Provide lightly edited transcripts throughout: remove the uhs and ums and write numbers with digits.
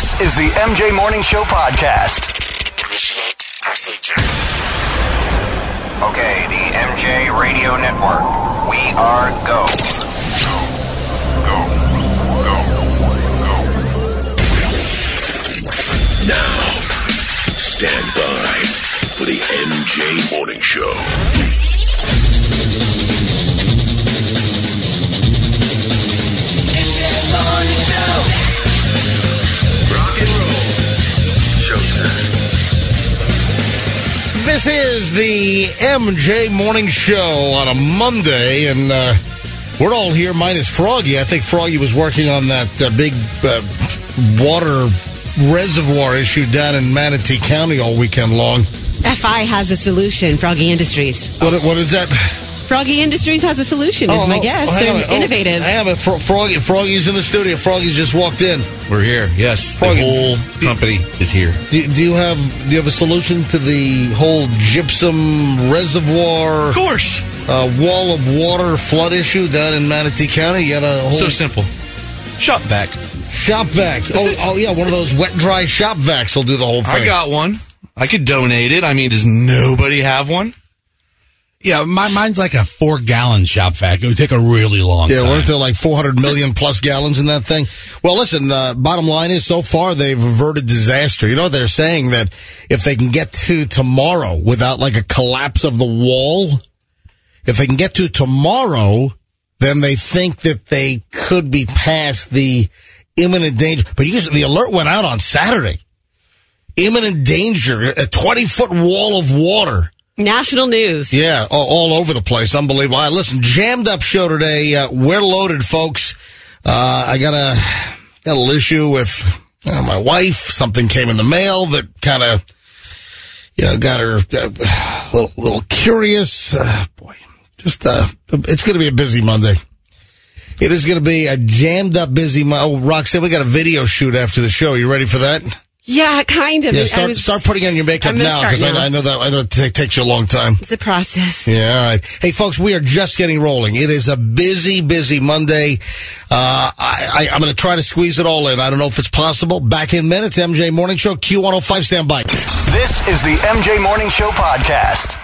This is the MJ Morning Show podcast. Initiate procedure. Okay, the MJ Radio Network. We are go. Go. Now, stand by for the MJ Morning Show. This is the MJ Morning Show on a Monday, and we're all here minus Froggy. I think Froggy was working on that big water reservoir issue down in Manatee County all weekend long. FI has a solution, Froggy Industries. What is that? Froggy Industries has a solution, is my guess. They're innovative. Froggy's in the studio. Froggy's just walked in. We're here, yes. Froggy, the whole company is here. Do you have a solution to the whole gypsum reservoir? Of course. Wall of water flood issue down in Manatee County? You got a whole... So simple. Shop vac. Shop vac. Oh, yeah, one of those wet, dry shop vacs will do the whole thing. I got one. I could donate it. I mean, does nobody have one? Yeah, mine's like a 4-gallon shop vac. It would take a really long time. Yeah, we're into like 400 million plus gallons in that thing. Well, listen, bottom line is so far they've averted disaster. You know, they're saying that if they can get to tomorrow without like a collapse of the wall, if they can get to tomorrow, then they think that they could be past the imminent danger. But the alert went out on Saturday. Imminent danger, a 20-foot wall of water. National news. Yeah, all over the place. Unbelievable. All right, listen, jammed up show today. We're loaded, folks. I got a little issue with my wife. Something came in the mail that kind of, got her a little curious. Boy, just it's going to be a busy Monday. It is going to be a jammed up busy Monday. Oh, Roxanne, we got a video shoot after the show. You ready for that? Yeah, kind of. Yeah, start putting on your makeup now, because I know it takes you a long time. It's a process. Yeah, all right. Hey, folks, we are just getting rolling. It is a busy Monday. I'm going to try to squeeze it all in. I don't know if it's possible. Back in minutes, MJ Morning Show, Q105, stand by. This is the MJ Morning Show podcast.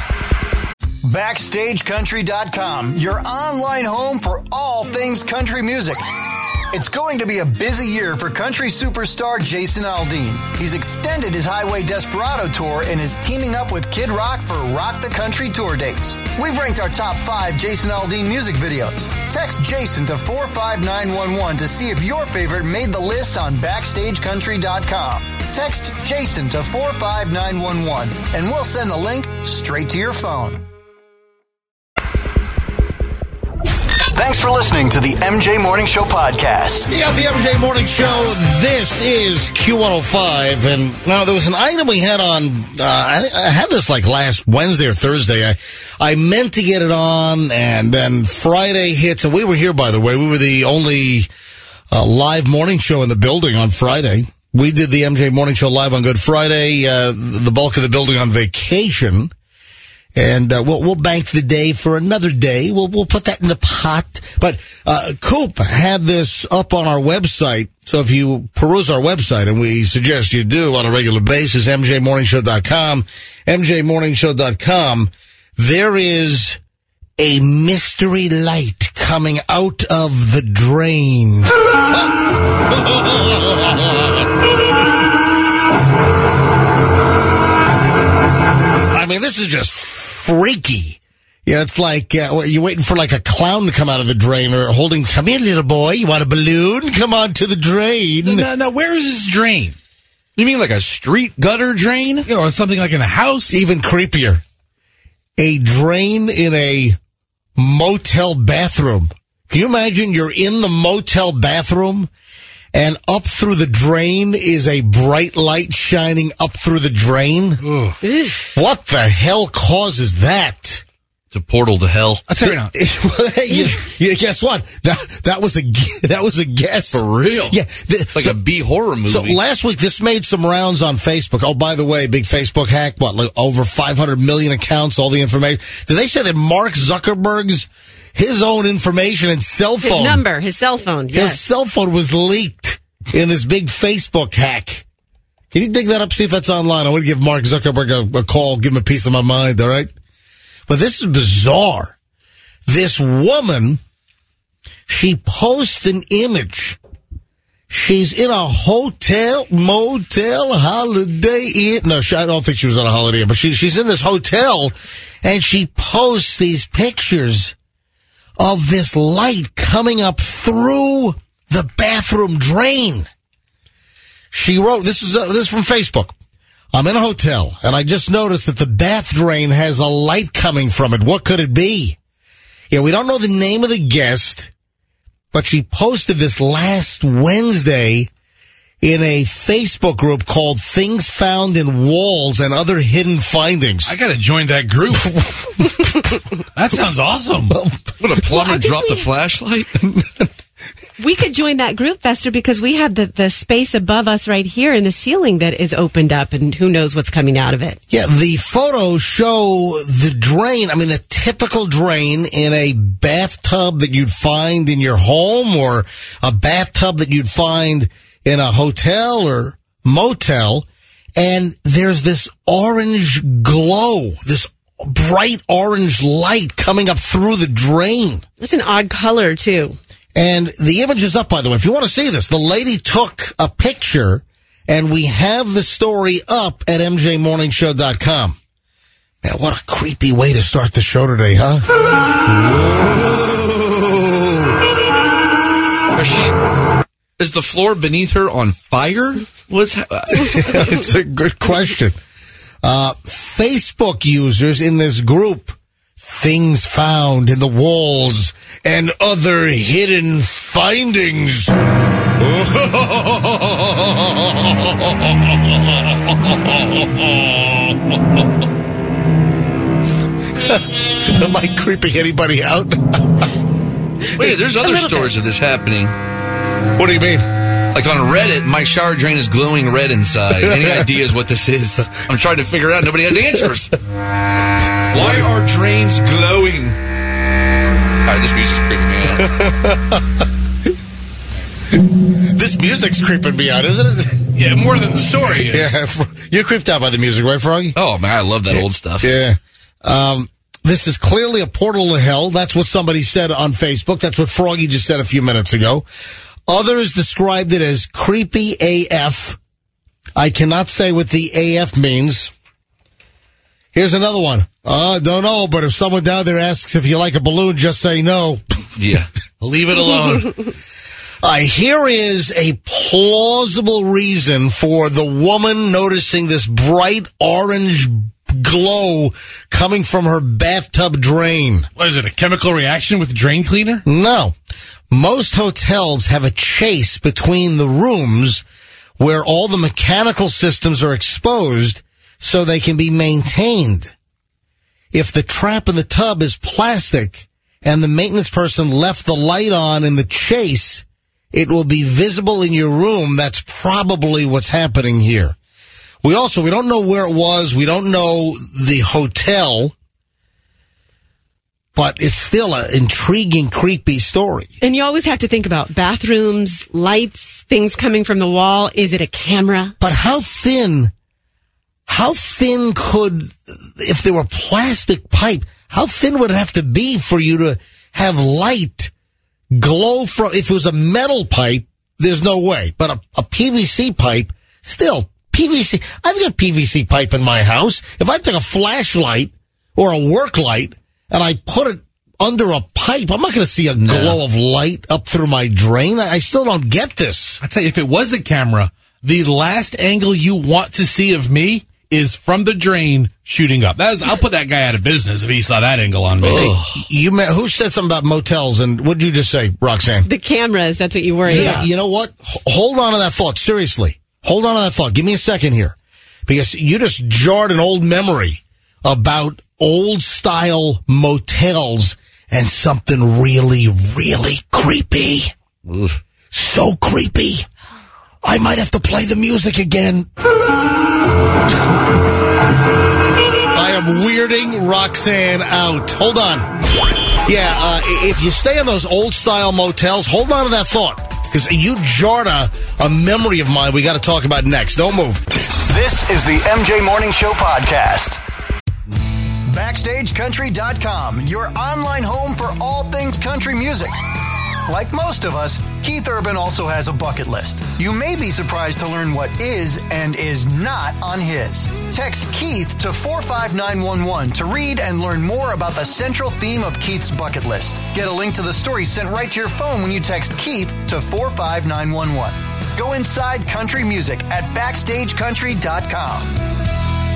BackstageCountry.com, your online home for all things country music. It's going to be a busy year for country superstar Jason Aldean. He's extended his Highway Desperado tour and is teaming up with Kid Rock for Rock the Country tour dates. We've ranked our top 5 Jason Aldean music videos. Text Jason to 45911 to see if your favorite made the list on BackstageCountry.com. Text Jason to 45911 and we'll send the link straight to your phone. Thanks for listening to the MJ Morning Show podcast. Yeah, the MJ Morning Show. This is Q105. And now there was an item we had on, I had this like last Wednesday or Thursday. I meant to get it on, and then Friday hits. And we were here, by the way. We were the only live morning show in the building on Friday. We did the MJ Morning Show live on Good Friday. The bulk of the building on vacation. And we'll bank the day for another day. We'll put that in the pot. But Coop had this up on our website. So if you peruse our website, and we suggest you do on a regular basis, mjmorningshow.com, mjmorningshow.com, there is a mystery light coming out of the drain. I mean, this is just freaky. Yeah, it's like you're waiting for like a clown to come out of the drain, or holding, come here, little boy, you want a balloon? Come on to the drain. No, where is this drain? You mean like a street gutter drain? Yeah, or something like in a house? Even creepier. A drain in a motel bathroom. Can you imagine you're in the motel bathroom, and up through the drain is a bright light shining up through the drain? What the hell causes that? It's a portal to hell. I'll tell you now. Guess what? That was a guess. For real? Yeah. It's like a B horror movie. So last week, this made some rounds on Facebook. Oh, by the way, big Facebook hack. What, like over 500 million accounts, all the information. Did they say that Mark Zuckerberg's his own information and cell phone? His number, his cell phone, yes. His cell phone was leaked. in this big Facebook hack. Can you dig that up, see if that's online? I want to give Mark Zuckerberg a call, give him a piece of my mind, all right? But this is bizarre. This woman, she posts an image. She's in a hotel, motel, holiday inn. No, I don't think she was on a holiday inn, but she's in this hotel, and she posts these pictures of this light coming up through the bathroom drain. She wrote, this is from Facebook. I'm in a hotel, and I just noticed that the bath drain has a light coming from it. What could it be? Yeah, we don't know the name of the guest, but she posted this last Wednesday in a Facebook group called Things Found in Walls and Other Hidden Findings. I got to join that group. That sounds awesome. Would a plumber drop the flashlight? We could join that group, Fester, because we have the space above us right here in the ceiling that is opened up, and who knows what's coming out of it. Yeah, the photos show the drain. I mean, a typical drain in a bathtub that you'd find in your home, or a bathtub that you'd find in a hotel or motel. And there's this orange glow, this bright orange light coming up through the drain. It's an odd color, too. And the image is up, by the way. If you want to see this, the lady took a picture, and we have the story up at mjmorningshow.com. Man, what a creepy way to start the show today, huh? Whoa. Is the floor beneath her on fire? It's a good question. Facebook users in this group, Things Found in the Walls and Other Hidden Findings. Am I creeping anybody out? Wait, there's other stories of this happening. What do you mean? Like on Reddit, my shower drain is glowing red inside. Any ideas what this is? I'm trying to figure it out. Nobody has answers. Why are drains glowing? All right, this music's creeping me out. This music's creeping me out, isn't it? Yeah, more than the story is. Yeah, you're creeped out by the music, right, Froggy? Oh, man, I love that old stuff. Yeah. This is clearly a portal to hell. That's what somebody said on Facebook. That's what Froggy just said a few minutes ago. Others described it as creepy AF. I cannot say what the AF means. Here's another one. Don't know, but if someone down there asks if you like a balloon, just say no. Yeah. Leave it alone. Here is a plausible reason for the woman noticing this bright orange glow coming from her bathtub drain. What is it, a chemical reaction with drain cleaner? No. Most hotels have a chase between the rooms where all the mechanical systems are exposed so they can be maintained. If the trap in the tub is plastic and the maintenance person left the light on in the chase, it will be visible in your room. That's probably what's happening here. We don't know where it was. We don't know the hotel. But it's still an intriguing, creepy story. And you always have to think about bathrooms, lights, things coming from the wall. Is it a camera? But how thin could, if there were plastic pipe, how thin would it have to be for you to have light glow from, if it was a metal pipe, there's no way. But a PVC pipe, still, PVC. I've got PVC pipe in my house. If I took a flashlight or a work light and I put it under a pipe, I'm not going to see a glow of light up through my drain. I still don't get this. I tell you, if it was a camera, the last angle you want to see of me is from the drain shooting up. I'll put that guy out of business if he saw that angle on me. Who said something about motels, and what did you just say, Roxanne? The cameras, that's what you worry about. You know what? Hold on to that thought, seriously. Hold on to that thought. Give me a second here. Because you just jarred an old memory about old-style motels and something really, really creepy. Oof. So creepy. I might have to play the music again. I am weirding Roxanne out. Hold on. Yeah, if you stay in those old-style motels, hold on to that thought. because you jarred a memory of mine we got to talk about next. Don't move. This is the MJ Morning Show podcast. BackstageCountry.com, your online home for all things country music. Like most of us, Keith Urban also has a bucket list. You may be surprised to learn what is and is not on his. Text Keith to 45911 to read and learn more about the central theme of Keith's bucket list. Get a link to the story sent right to your phone when you text Keith to 45911. Go inside country music at BackstageCountry.com.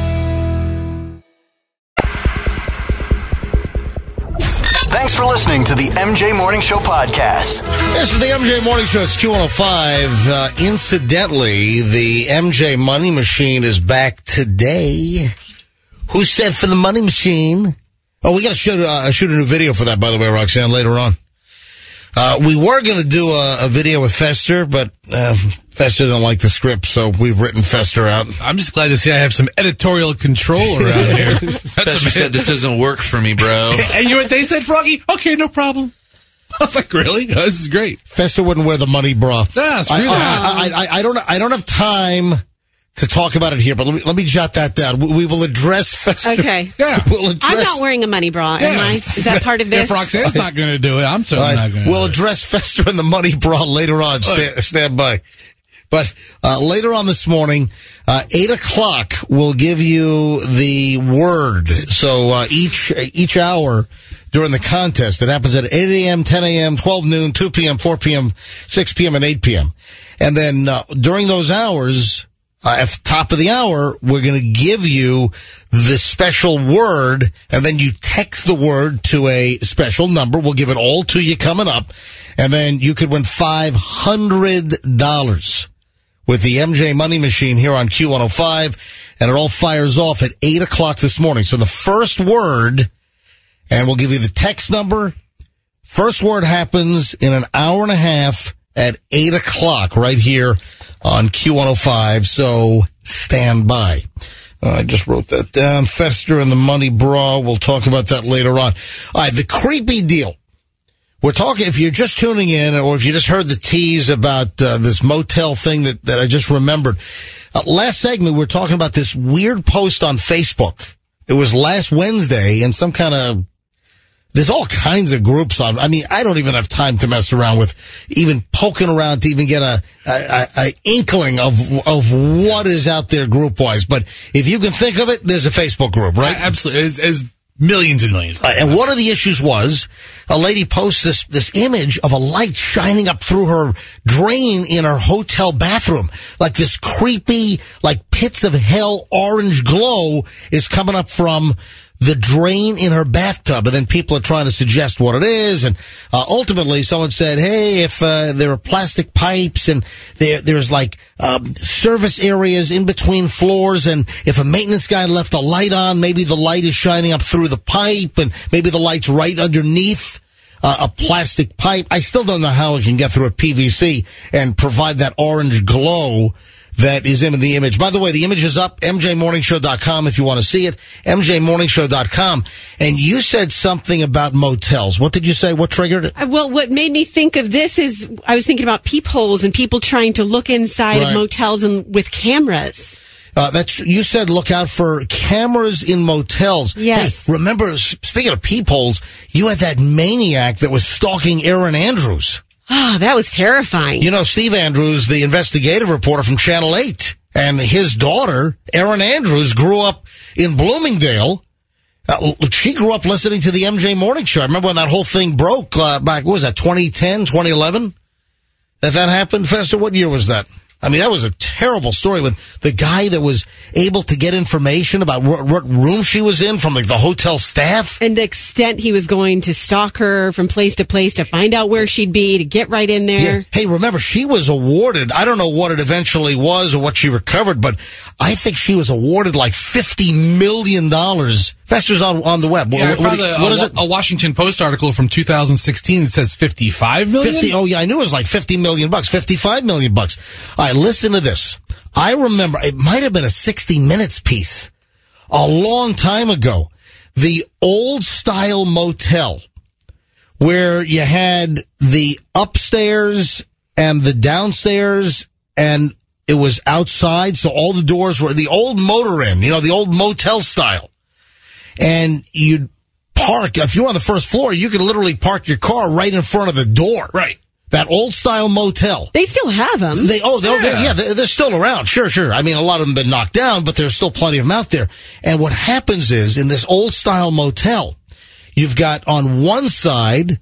Thanks for listening to the MJ Morning Show podcast. This is the MJ Morning Show. It's Q105. Incidentally, the MJ Money Machine is back today. Who said for the Money Machine? Oh, we got to shoot a new video for that, by the way, Roxanne, later on. We were going to do a video with Fester, but Fester didn't like the script, so we've written Fester out. I'm just glad to see I have some editorial control around here. Fester said this doesn't work for me, bro. And you know what they said, Froggy? Okay, no problem. I was like, really? No, this is great. Fester wouldn't wear the money bra. Nah, screw that. I don't have time to talk about it here, but let me jot that down. We will address Fester. Okay. Yeah. I'm not wearing a money bra, am I? Is that part of this? If Roxanne's not going to do it, I'm totally not going to We'll address Fester and the money bra later on. Stand by. But later on this morning, 8 o'clock, we'll give you the word. So each hour during the contest, it happens at 8 a.m., 10 a.m., 12 noon, 2 p.m., 4 p.m., 6 p.m., and 8 p.m. And then during those hours, at the top of the hour, we're going to give you the special word, and then you text the word to a special number. We'll give it all to you coming up, and then you could win $500 with the MJ Money Machine here on Q105, and it all fires off at 8 o'clock this morning. So the first word, and we'll give you the text number. First word happens in an hour and a half at 8 o'clock right here on Q105, so stand by. I just wrote that down. Fester and the money bra. We'll talk about that later on. All right, the creepy deal. We're talking, if you're just tuning in or if you just heard the tease about this motel thing that I just remembered. Last segment, we were talking about this weird post on Facebook. It was last Wednesday, and some kind of, there's all kinds of groups on. I mean, I don't even have time to mess around with even poking around to even get a inkling of what is out there group wise. But if you can think of it, there's a Facebook group, right? Absolutely. It's millions and millions. And one of the issues was a lady posts this image of a light shining up through her drain in her hotel bathroom. Like this creepy, like pits of hell orange glow is coming up from the drain in her bathtub, and then people are trying to suggest what it is, and ultimately someone said, hey, if there are plastic pipes and there's like service areas in between floors, and if a maintenance guy left a light on, maybe the light is shining up through the pipe, and maybe the light's right underneath a plastic pipe. I still don't know how it can get through a PVC and provide that orange glow that is in the image. By the way, the image is up, mjmorningshow.com if you want to see it, mjmorningshow.com. And you said something about motels. What did you say? What triggered it? Well, what made me think of this is I was thinking about peepholes and people trying to look inside of motels and with cameras. You said look out for cameras in motels. Yes. Hey, remember, speaking of peepholes, you had that maniac that was stalking Erin Andrews. Oh, that was terrifying. You know, Steve Andrews, the investigative reporter from Channel 8, and his daughter, Erin Andrews, grew up in Bloomingdale. She grew up listening to the MJ Morning Show. I remember when that whole thing broke back, what was that, 2010, 2011? That happened, Fester? What year was that? I mean, that was a terrible story with the guy that was able to get information about what room she was in from like the hotel staff. And the extent he was going to stalk her from place to place to find out where she'd be, to get right in there. Yeah. Hey, remember, she was awarded, I don't know what it eventually was or what she recovered, but I think she was awarded like $50 million. Fester's on the web. Yeah, what is it? A Washington Post article from 2016 that says $55 million? Oh, yeah, I knew it was like $50 million, $55 million. All right, listen to this. I remember, it might have been a 60 Minutes piece a long time ago. The old style motel where you had the upstairs and the downstairs, and it was outside, so all the doors were the old motor inn, the old motel style. And you'd park, if you're on the first floor, you could literally park your car right in front of the door. Right. That old style motel. They still have them. They're still around. Sure. I mean, a lot of them have been knocked down, but there's still plenty of them out there. And what happens is, in this old style motel, you've got on one side,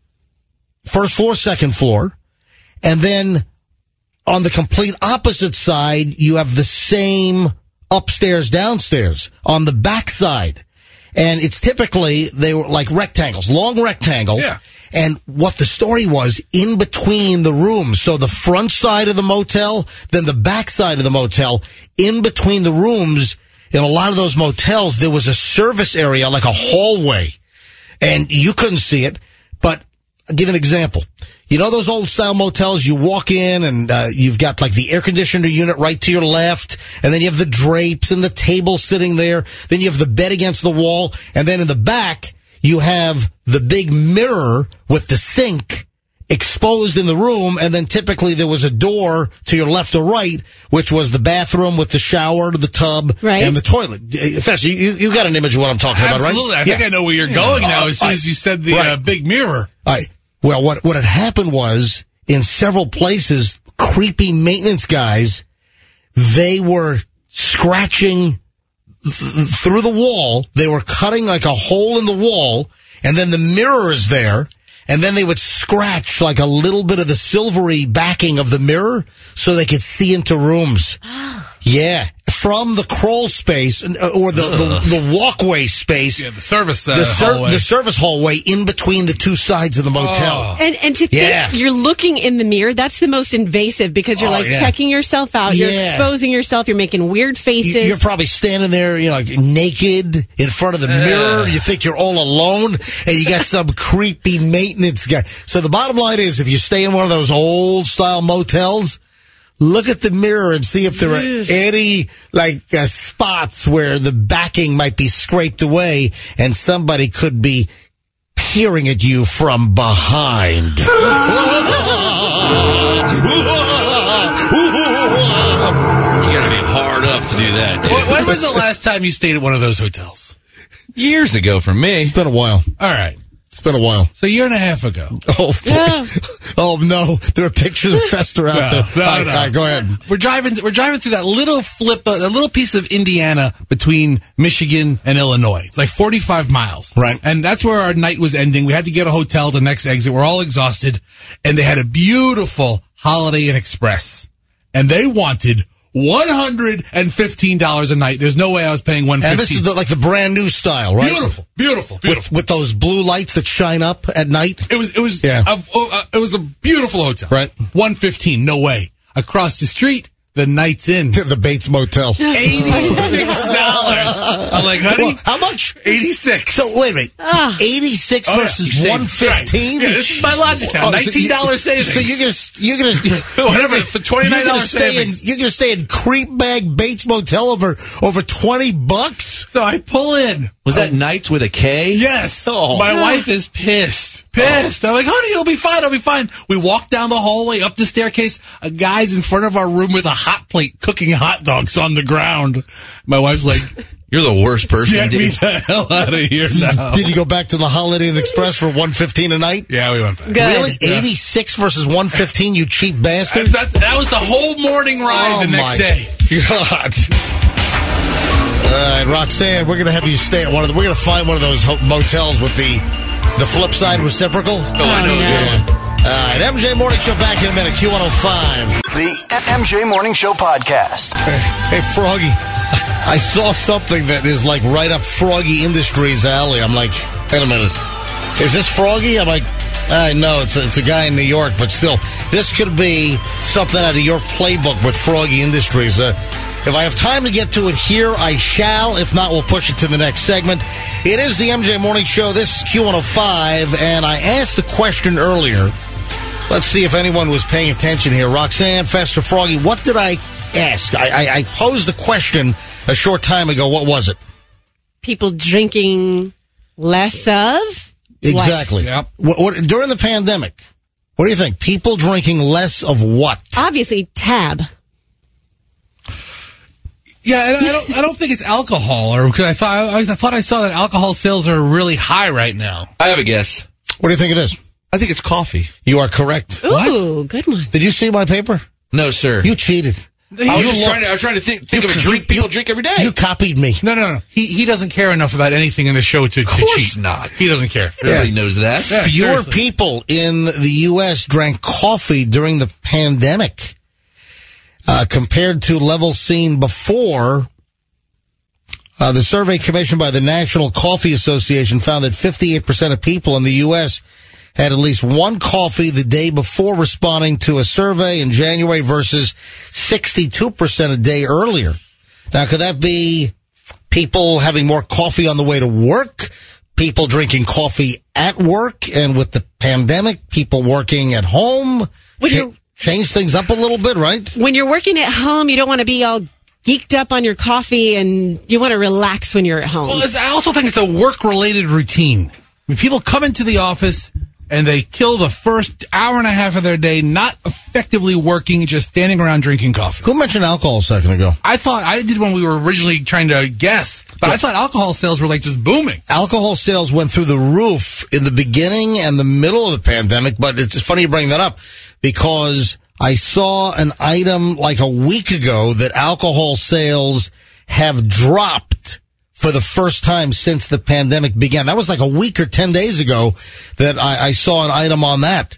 first floor, second floor, and then on the complete opposite side, you have the same upstairs, downstairs on the back side. And it's typically, they were like rectangles, long rectangles. Yeah. And what the story was, in between the rooms, so the front side of the motel, then the back side of the motel, in between the rooms, in a lot of those motels, there was a service area, like a hallway. And you couldn't see it, but I'll give an example. You know those old style motels, you walk in and you've got like the air conditioner unit right to your left, and then you have the drapes and the table sitting there, then you have the bed against the wall, and then in the back, you have the big mirror with the sink exposed in the room, and then typically there was a door to your left or right, which was the bathroom with the shower, the tub, and the toilet. Fester, you got an image of what I'm talking about, right? Absolutely. I think I know where you're going now as soon as you said the big mirror. All right. Well, what had happened was, in several places, creepy maintenance guys, they were scratching through the wall. They were cutting like a hole in the wall, and then the mirror is there, and then they would scratch like a little bit of the silvery backing of the mirror so they could see into rooms. Yeah. From the crawl space, or the walkway space. Yeah, the service hallway. The service hallway in between the two sides of the motel. And to think you're looking in the mirror, that's the most invasive, because you're checking yourself out, you're exposing yourself, you're making weird faces. You're probably standing there, like naked in front of the mirror. You think you're all alone, and you got some creepy maintenance guy. So the bottom line is, if you stay in one of those old style motels, look at the mirror and see if there are any spots where the backing might be scraped away and somebody could be peering at you from behind. You gotta be hard up to do that, dude. When was the last time you stayed at one of those hotels? Years ago for me. It's been a while. All right. It's been a while. So a year and a half ago. Oh, oh no! There are pictures of Fester out there. No. All right, go ahead. We're driving through that little that little piece of Indiana between Michigan and Illinois. It's like 45 miles. Right. And that's where our night was ending. We had to get a hotel, the next exit. We're all exhausted. And they had a beautiful Holiday Inn Express. And they wanted $115 a night. There's no way I was paying $115. And this is like the brand new style, right? Beautiful. With those blue lights that shine up at night. It was a beautiful hotel. Right. $115, no way. Across the street, the Night's Inn. The Bates Motel. $86. I'm like, honey, well, how much? 86. So wait a minute. 86 versus 115. Right. Yeah, this is my logic now. $19 savings. So you're gonna whatever for $29 savings. You're gonna stay in Creepbag Bates Motel over $20. So I pull in. Was that Nights with a K? Yes. Oh. My wife is pissed. I'm like, honey, it'll be fine. We walk down the hallway, up the staircase. A guy's in front of our room with a hot plate cooking hot dogs on the ground. My wife's like, you're the worst person. Get me the hell out of here now. Did you go back to the Holiday Inn Express for $115 a night? Yeah, we went back. Good. Really? 86 versus 115, you cheap bastard? That was the whole morning ride the next day. God. All right, Roxanne, we're going to have you stay at we're going to find one of those motels with the flip side reciprocal. Oh, I know. Yeah. All right, MJ Morning Show back in a minute, Q105. The MJ Morning Show podcast. Hey, Froggy, I saw something that is like right up Froggy Industries' alley. I'm like, wait a minute. Is this Froggy? I'm like, I know it's a guy in New York, but still, this could be something out of your playbook with Froggy Industries. If I have time to get to it here, I shall. If not, we'll push it to the next segment. It is the MJ Morning Show. This is Q105, and I asked the question earlier. Let's see if anyone was paying attention here. Roxanne, Fester, Froggy, what did I ask? I posed the question a short time ago. What was it? People drinking less of? Exactly. Yep. What, during the pandemic, What do you think? People drinking less of what? Obviously, Tab. Yeah, and I don't think it's alcohol, or because I thought I saw that alcohol sales are really high right now. I have a guess. What do you think it is? I think it's coffee. You are correct. Ooh, good one. Did you see my paper? No, sir. You cheated. I was trying to think of a drink people drink every day. You copied me. No. He doesn't care enough about anything in the show to cheat. Not. He doesn't care. Everybody knows that. Yeah, Fewer seriously. people in the U.S. drank coffee during the pandemic compared to levels seen before. The survey commissioned by the National Coffee Association found that 58% of people in the U.S. had at least one coffee the day before responding to a survey in January versus 62% a day earlier. Now, could that be people having more coffee on the way to work, people drinking coffee at work, and with the pandemic, people working at home? Change things up a little bit, right? When you're working at home, you don't want to be all geeked up on your coffee, and you want to relax when you're at home. Well, I also think it's a work-related routine. I mean, people come into the office and they kill the first hour and a half of their day not effectively working, just standing around drinking coffee. Who mentioned alcohol a second ago? I thought I did when we were originally trying to guess, but I thought alcohol sales were like just booming. Alcohol sales went through the roof in the beginning and the middle of the pandemic, but it's funny you bring that up because I saw an item like a week ago that alcohol sales have dropped for the first time since the pandemic began. That was like a week or 10 days ago that I saw an item on that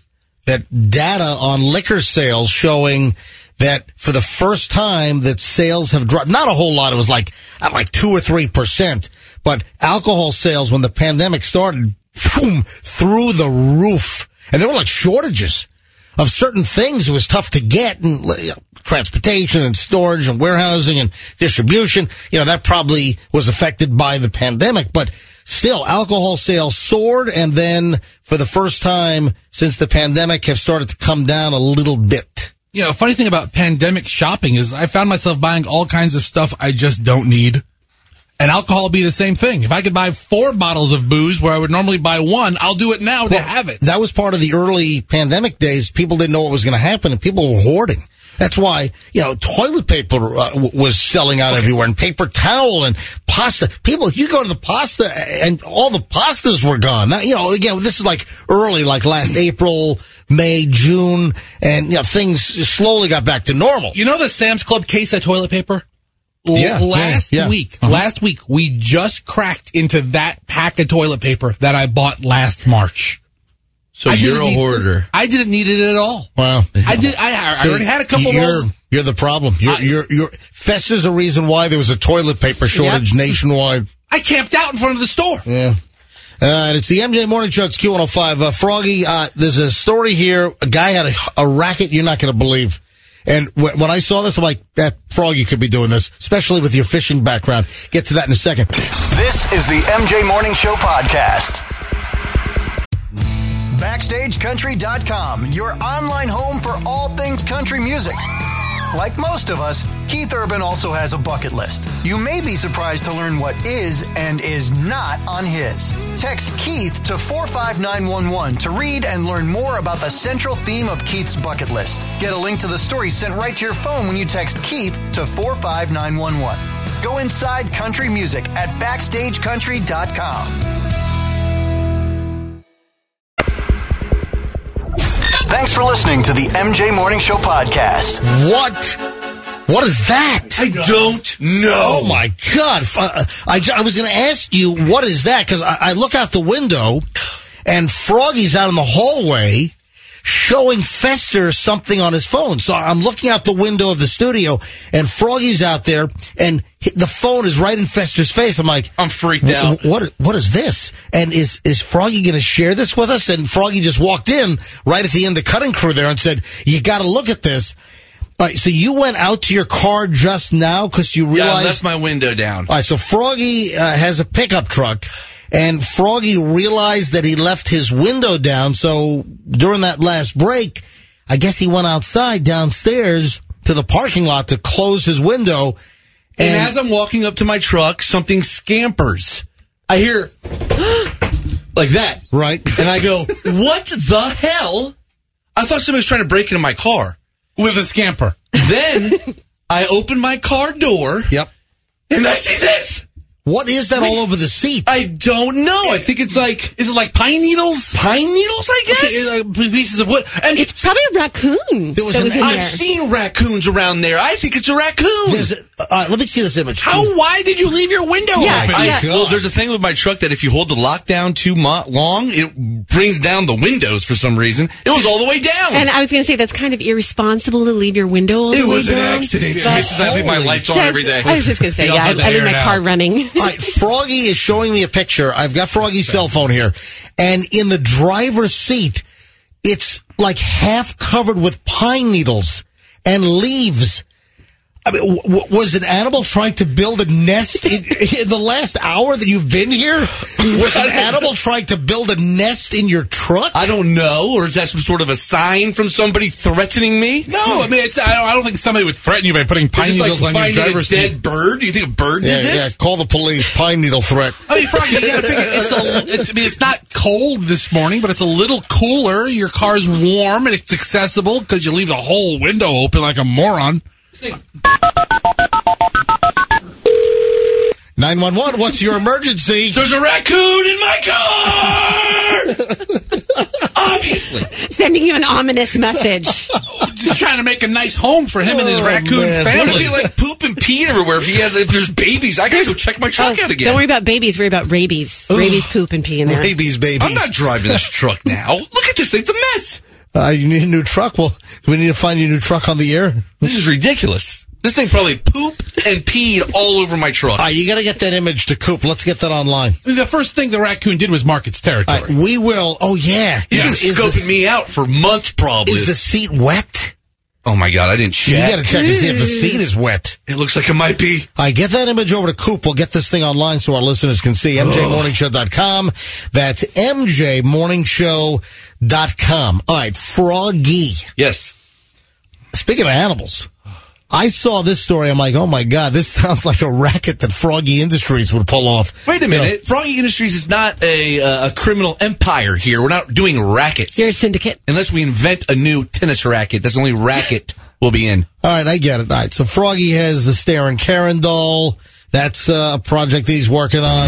data on liquor sales showing that for the first time that sales have dropped. Not a whole lot. It was like 2 or 3%, but alcohol sales when the pandemic started, boom, through the roof. And there were like shortages of certain things. It was tough to get, and transportation and storage and warehousing and distribution. That probably was affected by the pandemic, but still alcohol sales soared. And then for the first time since the pandemic have started to come down a little bit. Funny thing about pandemic shopping is I found myself buying all kinds of stuff I just don't need. And alcohol will be the same thing. If I could buy 4 bottles of booze where I would normally buy 1, I'll do it now to have it. That was part of the early pandemic days. People didn't know what was going to happen, and people were hoarding. That's why, toilet paper was selling out everywhere, and paper towel and pasta. People, you go to the pasta, and all the pastas were gone. Now, again, this is like early, like last April, May, June, and, things slowly got back to normal. You know the Sam's Club case of toilet paper? Last week, we just cracked into that pack of toilet paper that I bought last March. So you're a hoarder. I didn't need it at all. Wow. I already had a couple rolls. You're the problem. Festa's a reason why there was a toilet paper shortage nationwide. I camped out in front of the store. Yeah. And it's the MJ Morning Show. It's Q105. Froggy, there's a story here. A guy had a racket you're not going to believe. And when I saw this, I'm like, that Froggy could be doing this, especially with your fishing background. Get to that in a second. This is the MJ Morning Show podcast. BackstageCountry.com, your online home for all things country music. Like most of us, Keith Urban also has a bucket list. You may be surprised to learn what is and is not on his. Text Keith to 45911 to read and learn more about the central theme of Keith's bucket list. Get a link to the story sent right to your phone when you text Keith to 45911. Go inside country music at BackstageCountry.com. Thanks for listening to the MJ Morning Show podcast. What is that? I don't know. Oh, my God. I was going to ask you, what is that? Because I look out the window, and Froggy's out in the hallway showing Fester something on his phone. So I'm looking out the window of the studio, and Froggy's out there, and the phone is right in Fester's face. I'm like, I'm freaked out. What is this? And is Froggy going to share this with us? And Froggy just walked in right at the end of the cutting crew there and said, you got to look at this. All right, so you went out to your car just now because you realized... Yeah, I left my window down. All right, so Froggy has a pickup truck, and Froggy realized that he left his window down. So during that last break, I guess he went outside downstairs to the parking lot to close his window. And as I'm walking up to my truck, something scampers. I hear like that. Right. And I go, what the hell? I thought somebody was trying to break into my car. With a scamper. Then I opened my car door. Yep. And I see this. What is that all over the seat? I don't know. I think it's like... Is it like pine needles? Pine needles, I guess? Okay, pieces of wood. And It's probably a raccoon. There was that an- was in I've there. seen raccoons around there. I think it's a raccoon. Let me see this image. why did you leave your window Yeah, open? yeah. Well, there's a thing with my truck that if you hold the lockdown too long, it brings down the windows for some reason. It was all the way down. And I was going to say, that's kind of irresponsible to leave your window all the It way was an down. accident. But- Mrs. I leave my lights on every day. I was just going to say, You also yeah, had to I leave air my it car out. running. All right, Froggy is showing me a picture. I've got Froggy's cell phone here. And in the driver's seat, it's like half covered with pine needles and leaves. I mean, was an animal trying to build a nest in the last hour that you've been here? Was an animal trying to build a nest in your truck? I don't know. Or is that some sort of a sign from somebody threatening me? No, I mean, I don't think somebody would threaten you by putting pine Is this needles like on your finding a driver's dead seat. bird? Do you think a bird Yeah, did this? call the police. Pine needle threat. I mean, Froggy, you gotta figure it's not cold this morning, but it's a little cooler. Your car's warm and it's accessible because you leave the whole window open like a moron. 911, what's your emergency? There's a raccoon in my car! Obviously. Sending you an ominous message. Just trying to make a nice home for him and his raccoon man. What family. if he like poop and pee everywhere? If there's babies, I gotta go check my truck out again. Don't worry about babies. Worry about rabies. Rabies poop and pee in there. Rabies, babies. I'm not driving this truck now. Look at this thing. It's a mess. You need a new truck? Well, do we need to find you a new truck on the air? This is ridiculous. This thing probably pooped and peed all over my truck. All right, you got to get that image to Coop. Let's get that online. The first thing the raccoon did was mark its territory. All right, we will. Oh, yeah. He's been scoping me out for months, probably. Is the seat wet? Oh my God, I didn't check. You got to check to see if the seat is wet. It looks like it might be. All right, get that image over to Coop. We'll get this thing online so our listeners can see. MJMorningshow.com. That's MJMorningshow.com. All right, Froggy. Yes. Speaking of animals, I saw this story. I'm like, oh my God, this sounds like a racket that Froggy Industries would pull off. Wait a minute. Froggy Industries is not a criminal empire here. We're not doing rackets. You're a syndicate. Unless we invent a new tennis racket. That's the only racket we'll be in. All right, I get it. All right, so Froggy has the Staring Karen doll. That's a project that he's working on.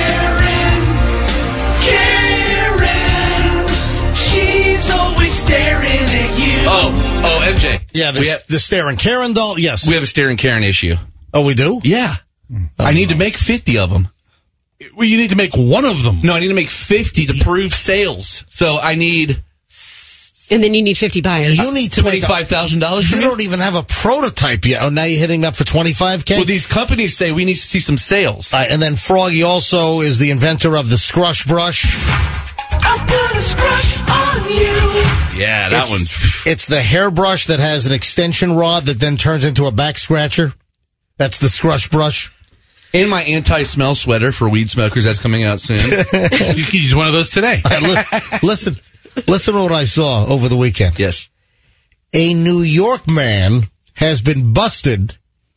She's always staring at you. Oh, MJ. Yeah, we have, the Staring Karen doll. Yes. we have a staring Karen issue. Oh, we do? Yeah. I need to make 50 of them. Well, you need to make one of them. No, I need to make 50 to prove sales. So I need And then you need 50 buyers. You need to make $25,000. You don't even have a prototype yet. Oh, now you're hitting up for $25K? Well, these companies say we need to see some sales. All right, and then Froggy also is the inventor of the Scrush Brush. I'm gonna scratch on you. Yeah, that one's. It's the hairbrush that has an extension rod that then turns into a back scratcher. That's the Scrush Brush. And my anti-smell sweater for weed smokers that's coming out soon. You can use one of those today. All right, listen to what I saw over the weekend. Yes. A New York man has been busted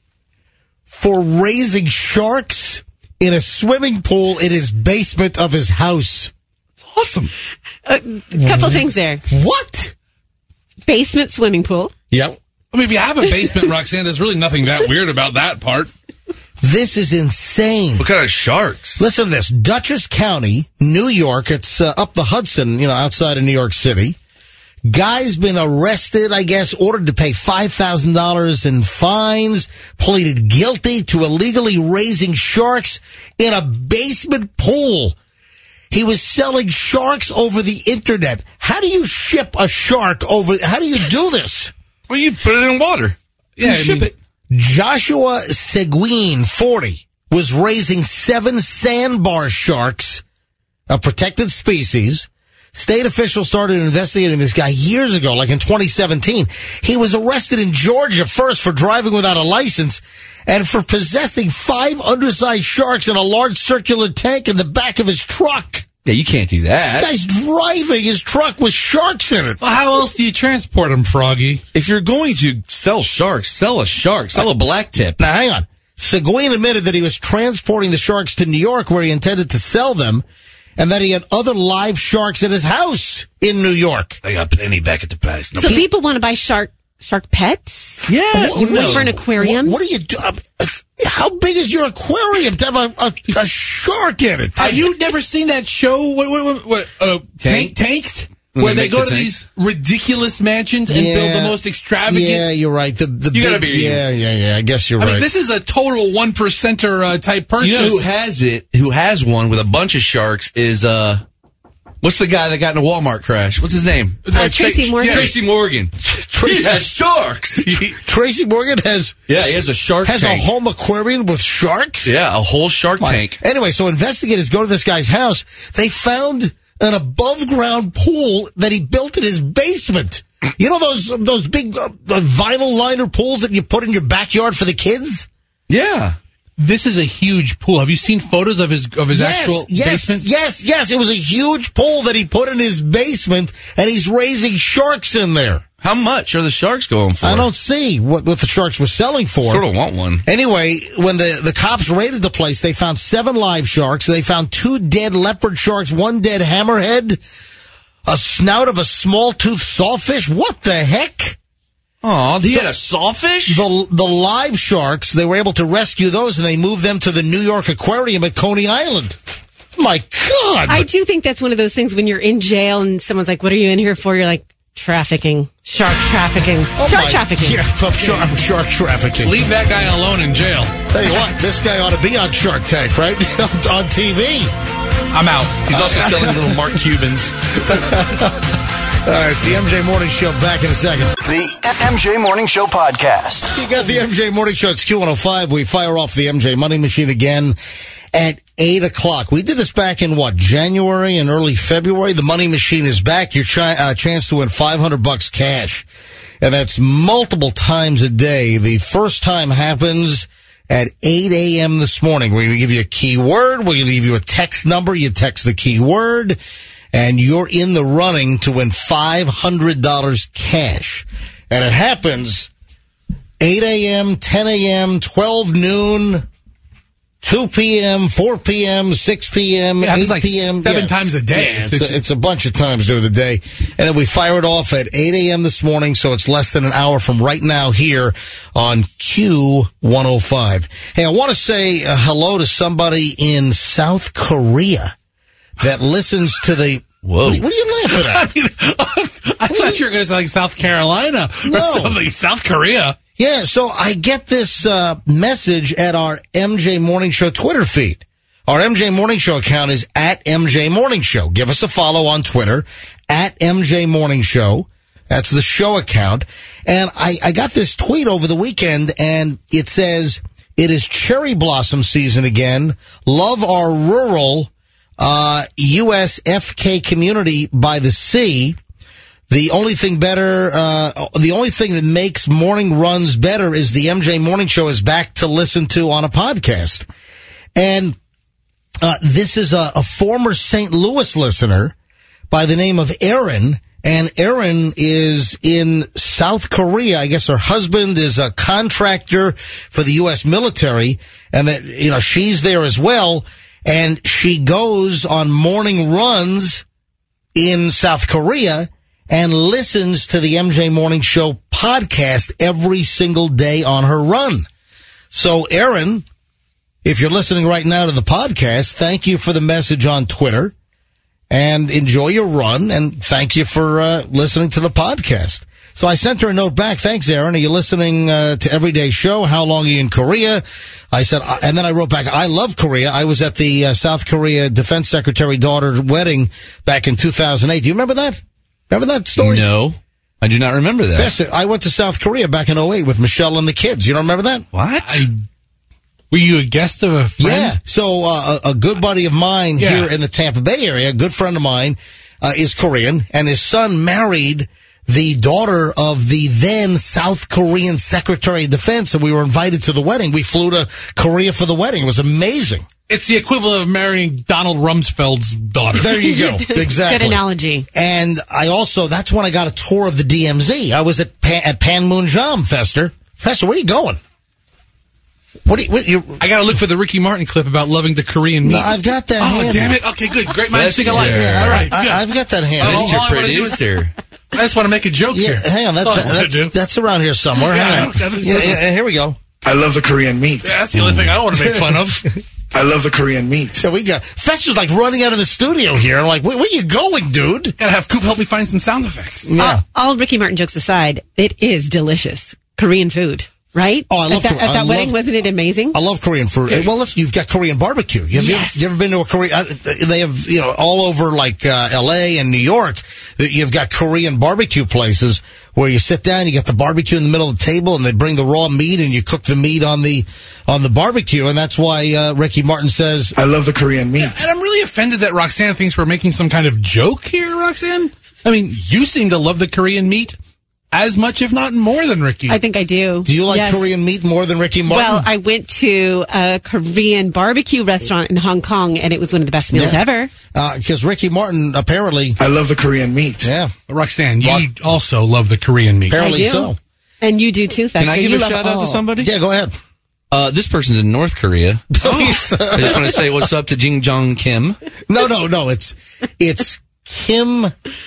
for raising sharks in a swimming pool in his basement of his house. Awesome. A couple things there. What? Basement swimming pool. Yep. I mean, if you have a basement, Roxanne, there's really nothing that weird about that part. This is insane. What kind of sharks? Listen to this. Dutchess County, New York. It's up the Hudson, outside of New York City. Guy's been arrested, I guess, ordered to pay $5,000 in fines, pleaded guilty to illegally raising sharks in a basement pool. He was selling sharks over the internet. How do you ship a shark over? How do you do this? Well, you put it in water. Yeah, You ship it. Joshua Seguin, 40, was raising 7 sandbar sharks, a protected species. State officials started investigating this guy years ago, like in 2017. He was arrested in Georgia first for driving without a license and for possessing 5 undersized sharks in a large circular tank in the back of his truck. Yeah, you can't do that. This guy's driving his truck with sharks in it. Well, how else do you transport them, Froggy? If you're going to sell sharks, sell a shark. Sell a black tip. Now, hang on. Seguin admitted that he was transporting the sharks to New York where he intended to sell them. and that he had other live sharks at his house in New York. I got plenty back at the place. So people want to buy shark pets? Yeah. For an aquarium? What do you do? How big is your aquarium to have a shark in it? Have you never seen that show? Tanked? Where they go to these ridiculous mansions and build the most extravagant. Yeah, you're right. The You gotta be- Yeah. I guess you're right. I mean, this is a total 1%er type purchase. You know who has it? Who has one with a bunch of sharks is what's the guy that got in a Walmart crash? What's his name? Tracy Morgan. Tracy Morgan. He has sharks. Tracy Morgan he has a shark a tank. home aquarium with sharks. Yeah, a whole shark tank. Anyway, so investigators go to this guy's house. They found an above-ground pool that he built in his basement. You know those big vinyl liner pools that you put in your backyard for the kids? Yeah. This is a huge pool. Have you seen photos of his actual basement? Yes. It was a huge pool that he put in his basement, and he's raising sharks in there. How much are the sharks going for? I don't see what the sharks were selling for. Sort of want one. Anyway, when the cops raided the place, they found 7 live sharks. They found 2 dead leopard sharks, 1 dead hammerhead, a snout of a small-toothed sawfish. What the heck? Oh, he had a sawfish? The live sharks, they were able to rescue those, and they moved them to the New York Aquarium at Coney Island. My God! I do think that's one of those things when you're in jail and someone's like, what are you in here for? You're like, trafficking. Shark trafficking. Shark trafficking. Yeah, shark trafficking. Leave that guy alone in jail. Tell you what, this guy ought to be on Shark Tank, right? On TV. I'm out. He's also selling little Mark Cubans. All right, it's the MJ Morning Show. Back in a second. The MJ Morning Show podcast. You got the MJ Morning Show. It's Q105. We fire off the MJ Money Machine again at 8 o'clock. We did this back in, January and early February. The Money Machine is back. Your chance to win $500 cash. And that's multiple times a day. The first time happens at 8 a.m. this morning. We're going to give you a keyword. We're going to give you a text number. You text the keyword, and you're in the running to win $500 cash. And it happens 8 a.m., 10 a.m., 12 noon, 2 p.m., 4 p.m., 6 p.m., 8 p.m. 7 times a day. Yeah, it's a bunch of times during the day. And then we fire it off at 8 a.m. this morning, so it's less than an hour from right now here on Q105. Hey, I want to say hello to somebody in South Korea that listens to the... Whoa. What are you laughing at? I thought you were going to say like South Carolina or something. South Korea. Yeah, so I get this message at our MJ Morning Show Twitter feed. Our MJ Morning Show account is at MJ Morning Show. Give us a follow on Twitter, at MJ Morning Show. That's the show account. And I got this tweet over the weekend, and it says, it is cherry blossom season again. Love our rural USFK community by the sea. The only thing that makes morning runs better is the MJ Morning Show is back to listen to on a podcast. And this is a former St. Louis listener by the name of Erin. And Erin is in South Korea. I guess her husband is a contractor for the U.S. military. And that, she's there as well. And she goes on morning runs in South Korea and listens to the MJ Morning Show podcast every single day on her run. So, Erin, if you're listening right now to the podcast, thank you for the message on Twitter, and enjoy your run, and thank you for listening to the podcast. So I sent her a note back. Thanks, Erin. Are you listening to Everyday Show? How long are you in Korea? I said, and then I wrote back, I love Korea. I was at the South Korea Defense Secretary daughter's wedding back in 2008. Do you remember that? Remember that story? No, I do not remember that. Yes, I went to South Korea back in 2008 with Michelle and the kids. You don't remember that? What? Were you a guest of a friend? Yeah. So a good buddy of mine here in the Tampa Bay area, a good friend of mine, is Korean, and his son married the daughter of the then South Korean Secretary of Defense, and we were invited to the wedding. We flew to Korea for the wedding. It was amazing. It's the equivalent of marrying Donald Rumsfeld's daughter. There you go. Exactly. Good analogy. And that's when I got a tour of the DMZ. I was at Panmunjom, Fester. Fester, where are you going? I got to look for the Ricky Martin clip about loving the Korean meat. No, I've got that. Oh, damn it. Okay, good. Great minds think alike. All right, good. I've got that hand. Mr. Producer. I just want to make a joke here. Hang on. That's around here somewhere. Hang on. Here we go. I love the Korean meat. Yeah, that's the only thing I want to make fun of. I love the Korean meat. So we got Fester's like running out of the studio here. I'm like, where are you going, dude? Gotta have Coop help me find some sound effects. Yeah. All Ricky Martin jokes aside, it is delicious Korean food, right? Oh, I love at that wedding. Wasn't it amazing? I love Korean food. Well, you've got Korean barbecue. Yes. You ever been to a Korean? They have, all over like L.A. and New York. You've got Korean barbecue places where you sit down, you got the barbecue in the middle of the table, and they bring the raw meat, and you cook the meat on the barbecue, and that's why Ricky Martin says, I love the Korean meat. And I'm really offended that Roxanne thinks we're making some kind of joke here, Roxanne. I mean, you seem to love the Korean meat as much, if not more, than Ricky. I think I do. Do you like Korean meat more than Ricky Martin? Well, I went to a Korean barbecue restaurant in Hong Kong, and it was one of the best meals ever. Because Ricky Martin, apparently... I love the Korean meat. Yeah. Roxanne, you also love the Korean meat. Apparently I do. so. And you do too, Fester. Can I give a shout out to somebody? Yeah, go ahead. This person's in North Korea. I just want to say what's up to Jing Jong Kim. No. It's Kim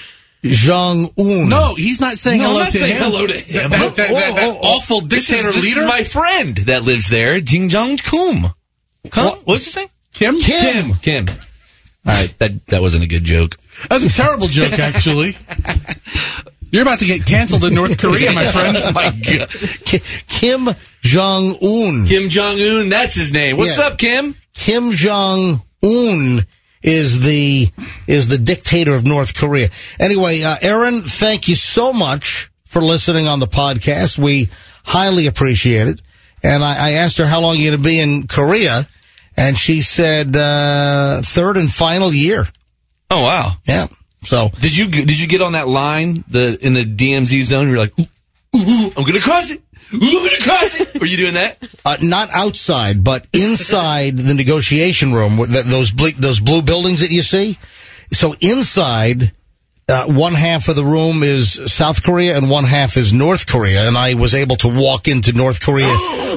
Jong-un. No, he's not saying No, hello I'm not to saying him. hello to him. That awful This dictator is leader. my friend that lives there, Jing Jong Kum. What's his name? Kim? Kim. All right, that wasn't a good joke. That's a terrible joke, actually. You're about to get canceled in North Korea, my friend. Oh my God. Kim Jong-un. Kim Jong-un, that's his name. What's up, Kim? Kim Jong-un is the dictator of North Korea. Anyway, Aaron, thank you so much for listening on the podcast. We highly appreciate it. And I asked her how long you're going to be in Korea, and she said third and final year. Oh wow. Yeah. So did you get on that line in the DMZ zone? You're like, ooh, I'm gonna cross it. Ooh, I'm gonna cross it. Were you doing that? Not outside, but inside the negotiation room. Those blue buildings that you see. So inside, one half of the room is South Korea and one half is North Korea, and I was able to walk into North Korea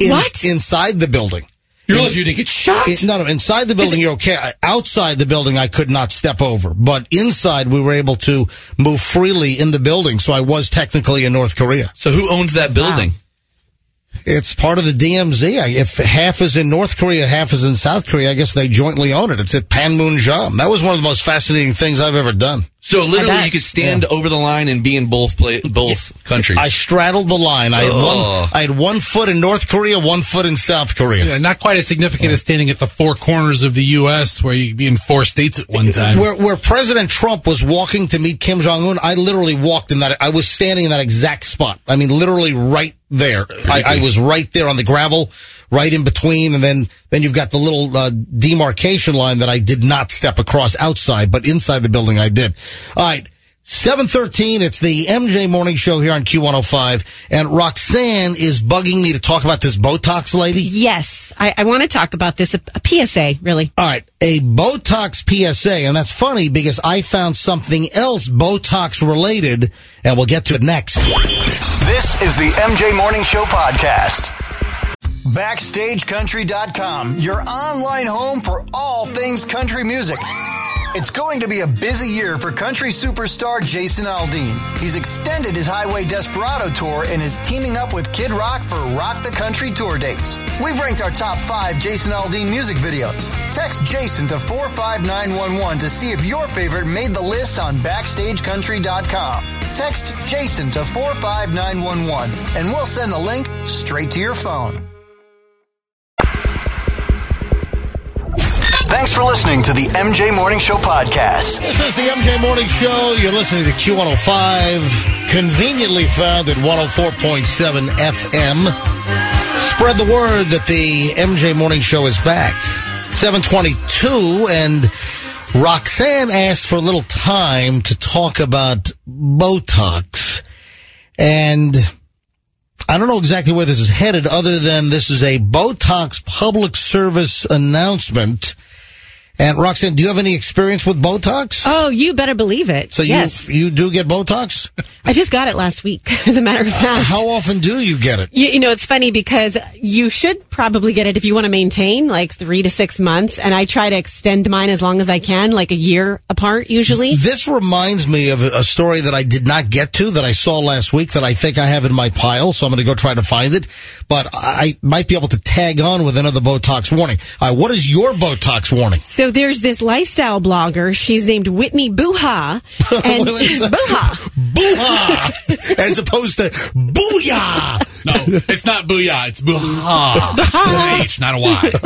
inside the building. You're lucky you didn't get shot. No, inside the building, you're okay. Outside the building, I could not step over. But inside, we were able to move freely in the building, so I was technically in North Korea. So who owns that building? It's part of the DMZ. If half is in North Korea, half is in South Korea, I guess they jointly own it. It's at Panmunjom. That was one of the most fascinating things I've ever done. So literally, you could stand over the line and be in both countries. I straddled the line. I had 1 foot in North Korea, 1 foot in South Korea. Yeah, not quite as significant as standing at the four corners of the U.S., where you could be in 4 states at one time. Where President Trump was walking to meet Kim Jong-un, I literally walked in that. I was standing in that exact spot. I mean, literally right there. I was right there on the gravel, right in between, and then you've got the little demarcation line that I did not step across outside, but inside the building I did. All right, 7:13. It's the MJ Morning Show here on Q105, and Roxanne is bugging me to talk about this Botox lady. Yes, I want to talk about this, a PSA, really. All right, a Botox PSA, and that's funny because I found something else Botox related, and we'll get to it next. This is the MJ Morning Show podcast. BackstageCountry.com, your online home for all things country music. It's going to be a busy year for country superstar Jason Aldean. He's extended his Highway Desperado tour and is teaming up with Kid Rock for Rock the Country tour dates. We've ranked our top 5 Jason Aldean music videos. Text Jason to 45911 to see if your favorite made the list on BackstageCountry.com. Text Jason to 45911 and we'll send the link straight to your phone. Thanks for listening to the MJ Morning Show podcast. This is the MJ Morning Show. You're listening to Q105, conveniently found at 104.7 FM. Spread the word that the MJ Morning Show is back. 7:22, and Roxanne asked for a little time to talk about Botox. And I don't know exactly where this is headed, other than this is a Botox public service announcement. And Roxanne, do you have any experience with Botox? Oh, you better believe it. So yes. you do get Botox? I just got it last week, as a matter of fact. How often do you get it? You know, it's funny because you should probably get it if you want to maintain like 3 to 6 months. And I try to extend mine as long as I can, like a year apart usually. This reminds me of a story that I did not get to that I saw last week that I think I have in my pile. So I'm going to go try to find it. But I might be able to tag on with another Botox warning. What is your Botox warning? So there's this lifestyle blogger. She's named Whitney Booha. And Booha. Booha! As opposed to Booyah! No, it's not Booyah. It's Booha. It's an H, not a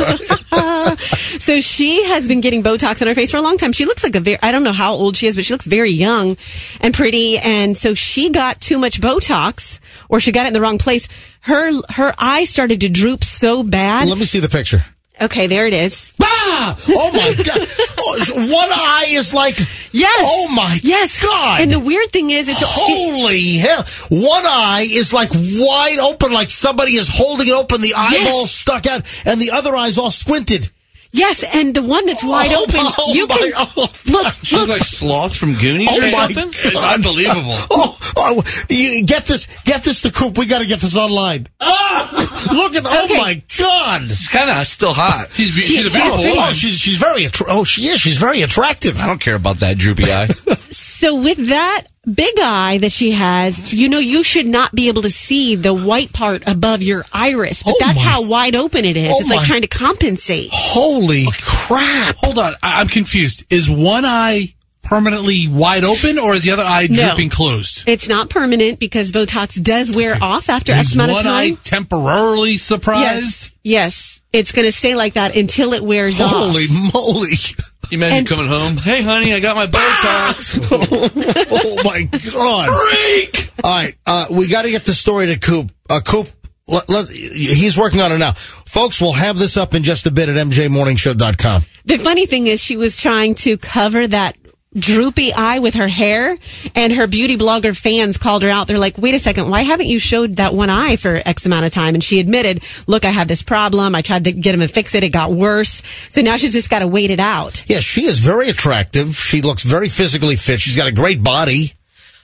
Y. So she has been getting Botox on her face for a long time. She looks like I don't know how old she is, but she looks very young and pretty. And so she got too much Botox, or she got it in the wrong place. Her eye started to droop so bad. Let me see the picture. Okay, there it is. Ah! Oh my God! One eye is like. Yes. Oh my. Yes. God! And the weird thing is, holy hell! One eye is like wide open, like somebody is holding it open. The eyeball stuck out, and the other eye's all squinted. Yes, and the one that's wide open, you can look. She looks like Sloth from Goonies or something. It's unbelievable. You get this to Coop. We got to get this online. Look at Oh my God! She's kind of still hot. She's a beautiful woman. Oh, she's very she's very attractive. I don't care about that droopy eye. So with that big eye that she has, you know, you should not be able to see the white part above your iris, but that's how wide open it is. It's like trying to compensate. Holy crap! Hold on, I'm confused. Is one eye permanently wide open, or is the other eye drooping closed? It's not permanent because Botox does wear off after X amount of time. Is one eye temporarily surprised? Yes. It's going to stay like that until it wears off. Holy moly! You imagine coming home, hey honey, I got my Botox. Oh my God! Freak! All right, we got to get the story to Coop. Coop, he's working on it now. Folks, we'll have this up in just a bit at mjmorningshow.com. The funny thing is she was trying to cover that droopy eye with her hair, and her beauty blogger fans called her out. They're like, wait a second, why haven't you showed that one eye for X amount of time? And she admitted, look, I have this problem. I tried to get him to fix it. It got worse. So now she's just got to wait it out. Yeah, she is very attractive. She looks very physically fit. She's got a great body.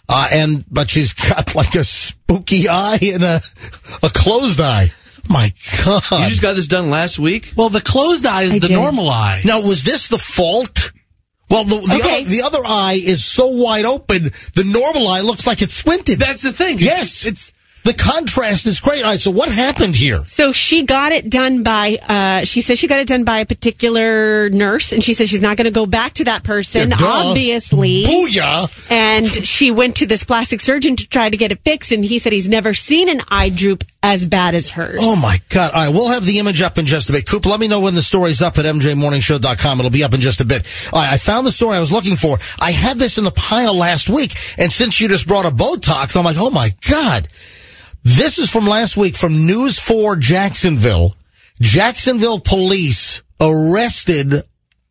But she's got like a spooky eye and a closed eye. My God. You just got this done last week? Well, the closed eye is the normal eye. Now, was this the fault? Well, the other eye is so wide open, the normal eye looks like it's squinted. That's the thing. Yes. The contrast is great. All right, so what happened here? So she got it done by, she said she got it done by a particular nurse, and she said she's not going to go back to that person, obviously. Booyah! And she went to this plastic surgeon to try to get it fixed, and he said he's never seen an eye droop as bad as hers. Oh my God. All right, we'll have the image up in just a bit. Coop, let me know when the story's up at mjmorningshow.com. It'll be up in just a bit. All right, I found the story I was looking for. I had this in the pile last week, and since you just brought up Botox, I'm like, oh my God. This is from last week from News 4 Jacksonville. Jacksonville police arrested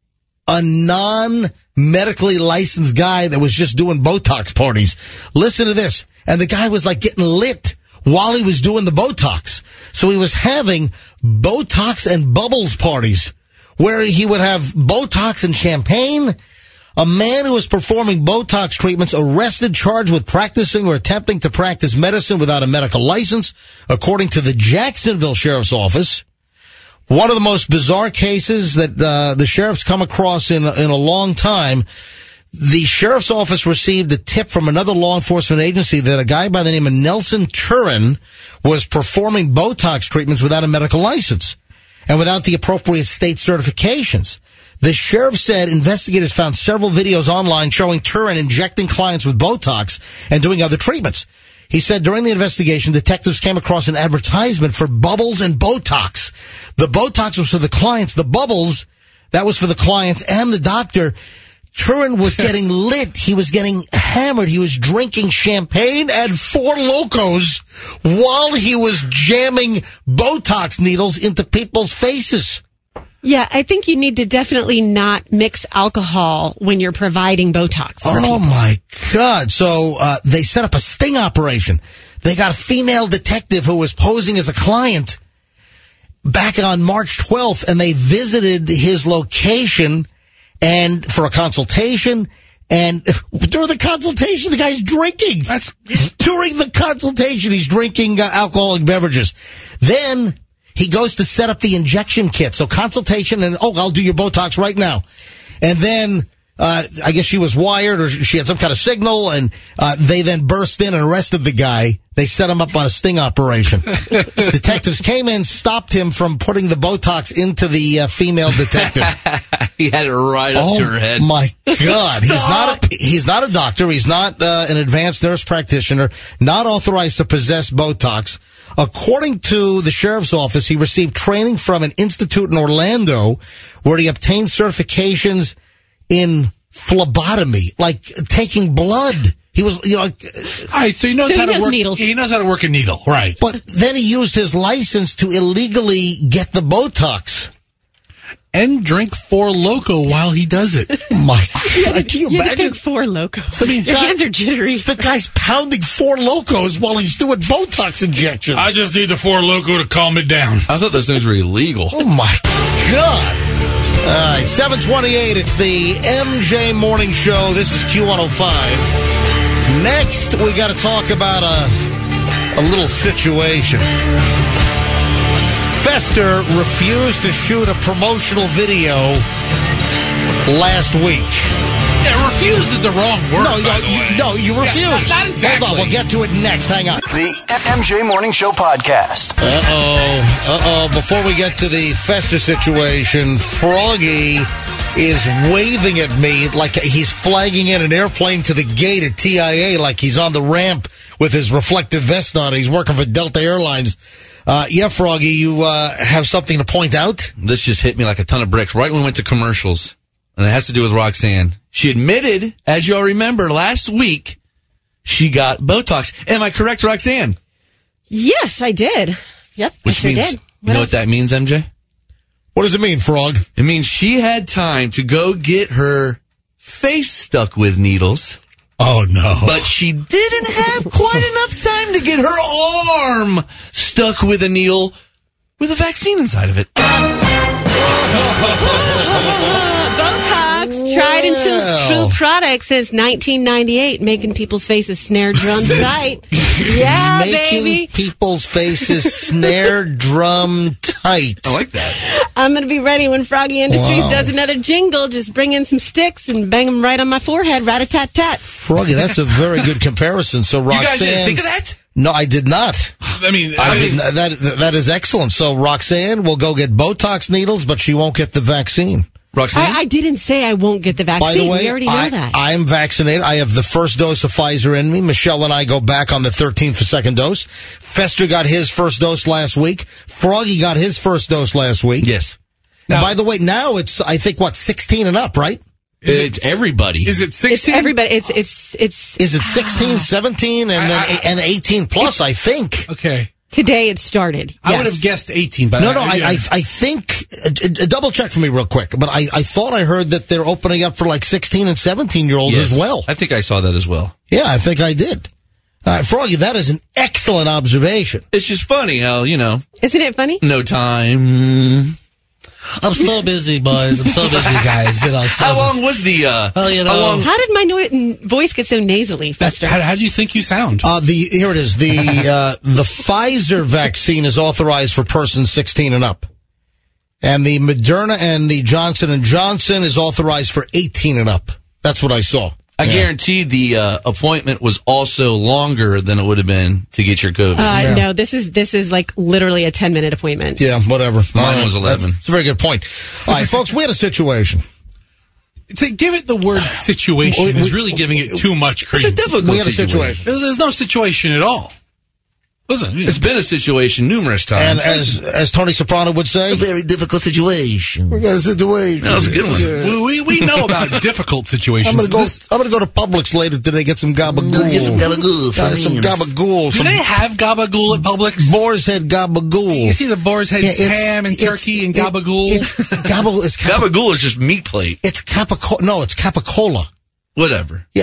a non-medically licensed guy that was just doing Botox parties. Listen to this. And the guy was like getting lit while he was doing the Botox. So he was having Botox and bubbles parties where he would have Botox and champagne. A man who was performing Botox treatments arrested, charged with practicing or attempting to practice medicine without a medical license, according to the Jacksonville Sheriff's Office. One of the most bizarre cases that the sheriff's come across in a long time. The Sheriff's Office received a tip from another law enforcement agency that a guy by the name of Nelson Turin was performing Botox treatments without a medical license and without the appropriate state certifications. The sheriff said investigators found several videos online showing Turin injecting clients with Botox and doing other treatments. He said during the investigation, detectives came across an advertisement for bubbles and Botox. The Botox was for the clients. The bubbles, that was for the clients and the doctor. Turin was getting lit. He was getting hammered. He was drinking champagne and Four Locos while he was jamming Botox needles into people's faces. Yeah, I think you need to definitely not mix alcohol when you're providing Botox. Oh, my God. So they set up a sting operation. They got a female detective who was posing as a client back on March 12th, and they visited his location, and for a consultation. And during the consultation, the guy's drinking. During the consultation, he's drinking alcoholic beverages. Then he goes to set up the injection kit. So consultation and, I'll do your Botox right now. And then, I guess she was wired or she had some kind of signal, and they then burst in and arrested the guy. They set him up on a sting operation. Detectives came in, stopped him from putting the Botox into the female detective. He had it right up to her head. Oh my God! He's not a doctor. He's not an advanced nurse practitioner. Not authorized to possess Botox. According to the sheriff's office, he received training from an institute in Orlando where he obtained certifications in phlebotomy, like taking blood. He was, all right, so he knows how to work needles. He knows how to work a needle, right? But then he used his license to illegally get the Botox. And drink Four Loko while he does it. My God, can you You have to imagine? pick Four Loko. Your hands are jittery. The guy's pounding Four Locos while he's doing Botox injections. I just need the Four Loko to calm it down. I thought those things were illegal. Oh my God. All right, 7:28. It's the MJ Morning Show. This is Q105. Next, we got to talk about a little situation. Fester refused to shoot a promotional video last week. Yeah, refused is the wrong word. You refused. Yeah, not exactly. Hold on, we'll get to it next. Hang on. The MJ Morning Show podcast. Before we get to the Fester situation, Froggy is waving at me like he's flagging in an airplane to the gate at TIA, like he's on the ramp with his reflective vest on. He's working for Delta Airlines. Yeah, Froggy, you have something to point out? This just hit me like a ton of bricks right when we went to commercials. And it has to do with Roxanne. She admitted, as y'all remember, last week, she got Botox. Am I correct, Roxanne? Yes, I did. Yep, Which I sure means, did. you know what that means, MJ? What does it mean, Frog? It means she had time to go get her face stuck with needles. Oh, no. But she didn't have quite enough time to get her arm stuck with a needle with a vaccine inside of it. Botox, tried and true product since 1998, making people's faces snare drum tight. Yeah, Making baby. people's faces snare drum tight. I like that. I'm going to be ready when Froggy Industries does another jingle. Just bring in some sticks and bang them right on my forehead. Rat-a-tat-tat. Froggy, that's a very good comparison. So Roxanne, You guys didn't think of that? No, I did not. I mean, that is excellent. So Roxanne will go get Botox needles, but she won't get the vaccine. Roxanne? I didn't say I won't get the vaccine. By the way, we already know that. I'm vaccinated. I have the first dose of Pfizer in me. Michelle and I go back on the 13th for second dose. Fester got his first dose last week. Froggy got his first dose last week. Yes. And by the way, now it's, I think, 16 and up, right? It's everybody. Is it 16? It's everybody. It's. Is it 16, 17, and 18 plus, I think? Okay. Today it started. Yes. I would have guessed 18, but I think, double check for me real quick, but I thought I heard that they're opening up for like 16 and 17-year-olds as well. I think I saw that as well. Yeah, I think I did. Froggy, that is an excellent observation. It's just funny how, Isn't it funny? no time. I'm so busy, boys. I'm so busy, guys. How long was the, How did my voice get so nasally, Fester? How do you think you sound? Here it is. The Pfizer vaccine is authorized for persons 16 and up. And the Moderna and the Johnson & Johnson is authorized for 18 and up. That's what I saw. I guarantee the appointment was also longer than it would have been to get your COVID. No, this is like literally a 10-minute appointment. Yeah, whatever. Mine was 11. That's a very good point. All right, folks, we had a situation. To give it the word situation is really giving it too much credence. It's a difficult We had a situation. There's no situation at all. Listen, It's been a situation numerous And times. as Tony Soprano would say, very difficult situation. we got a situation. That was a good one. we know about difficult situations. I'm gonna go to Publix later today, get some gabagool. Get some gabagool. Some gabagool. Do Some they have gabagool at Publix? boar's head gabagool. You see the boar's head ham and turkey and gabagool? Gabagool is just meat plate. It's capicola. No, it's capicola. Whatever. Yeah,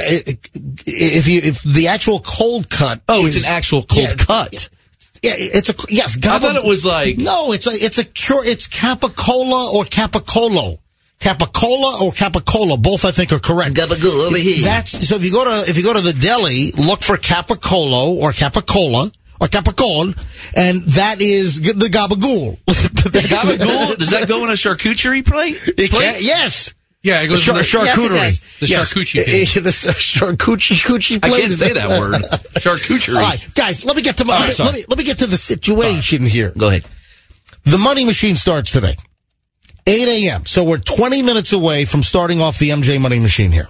if the actual cold cut. Oh, is, it's an actual cold cut. Yeah, it's a yes. I thought it was like no. It's capicola or capicolo. Capicola or Capicola, both I think are correct. Gabagool over here. So if you go to the deli, look for Capicolo or Capicola or Capicol, and that is the gabagool. Gabagool? Does that go in a charcuterie plate? Yes. Yeah, it goes charcuterie. Yes, the charcuterie page. The charcuterie I plate. can't say that word. Charcuterie. All right, guys, let me get to let me get to the situation here. Go ahead. The money machine starts today, 8 a.m. So we're 20 minutes away from starting off the MJ Money Machine here.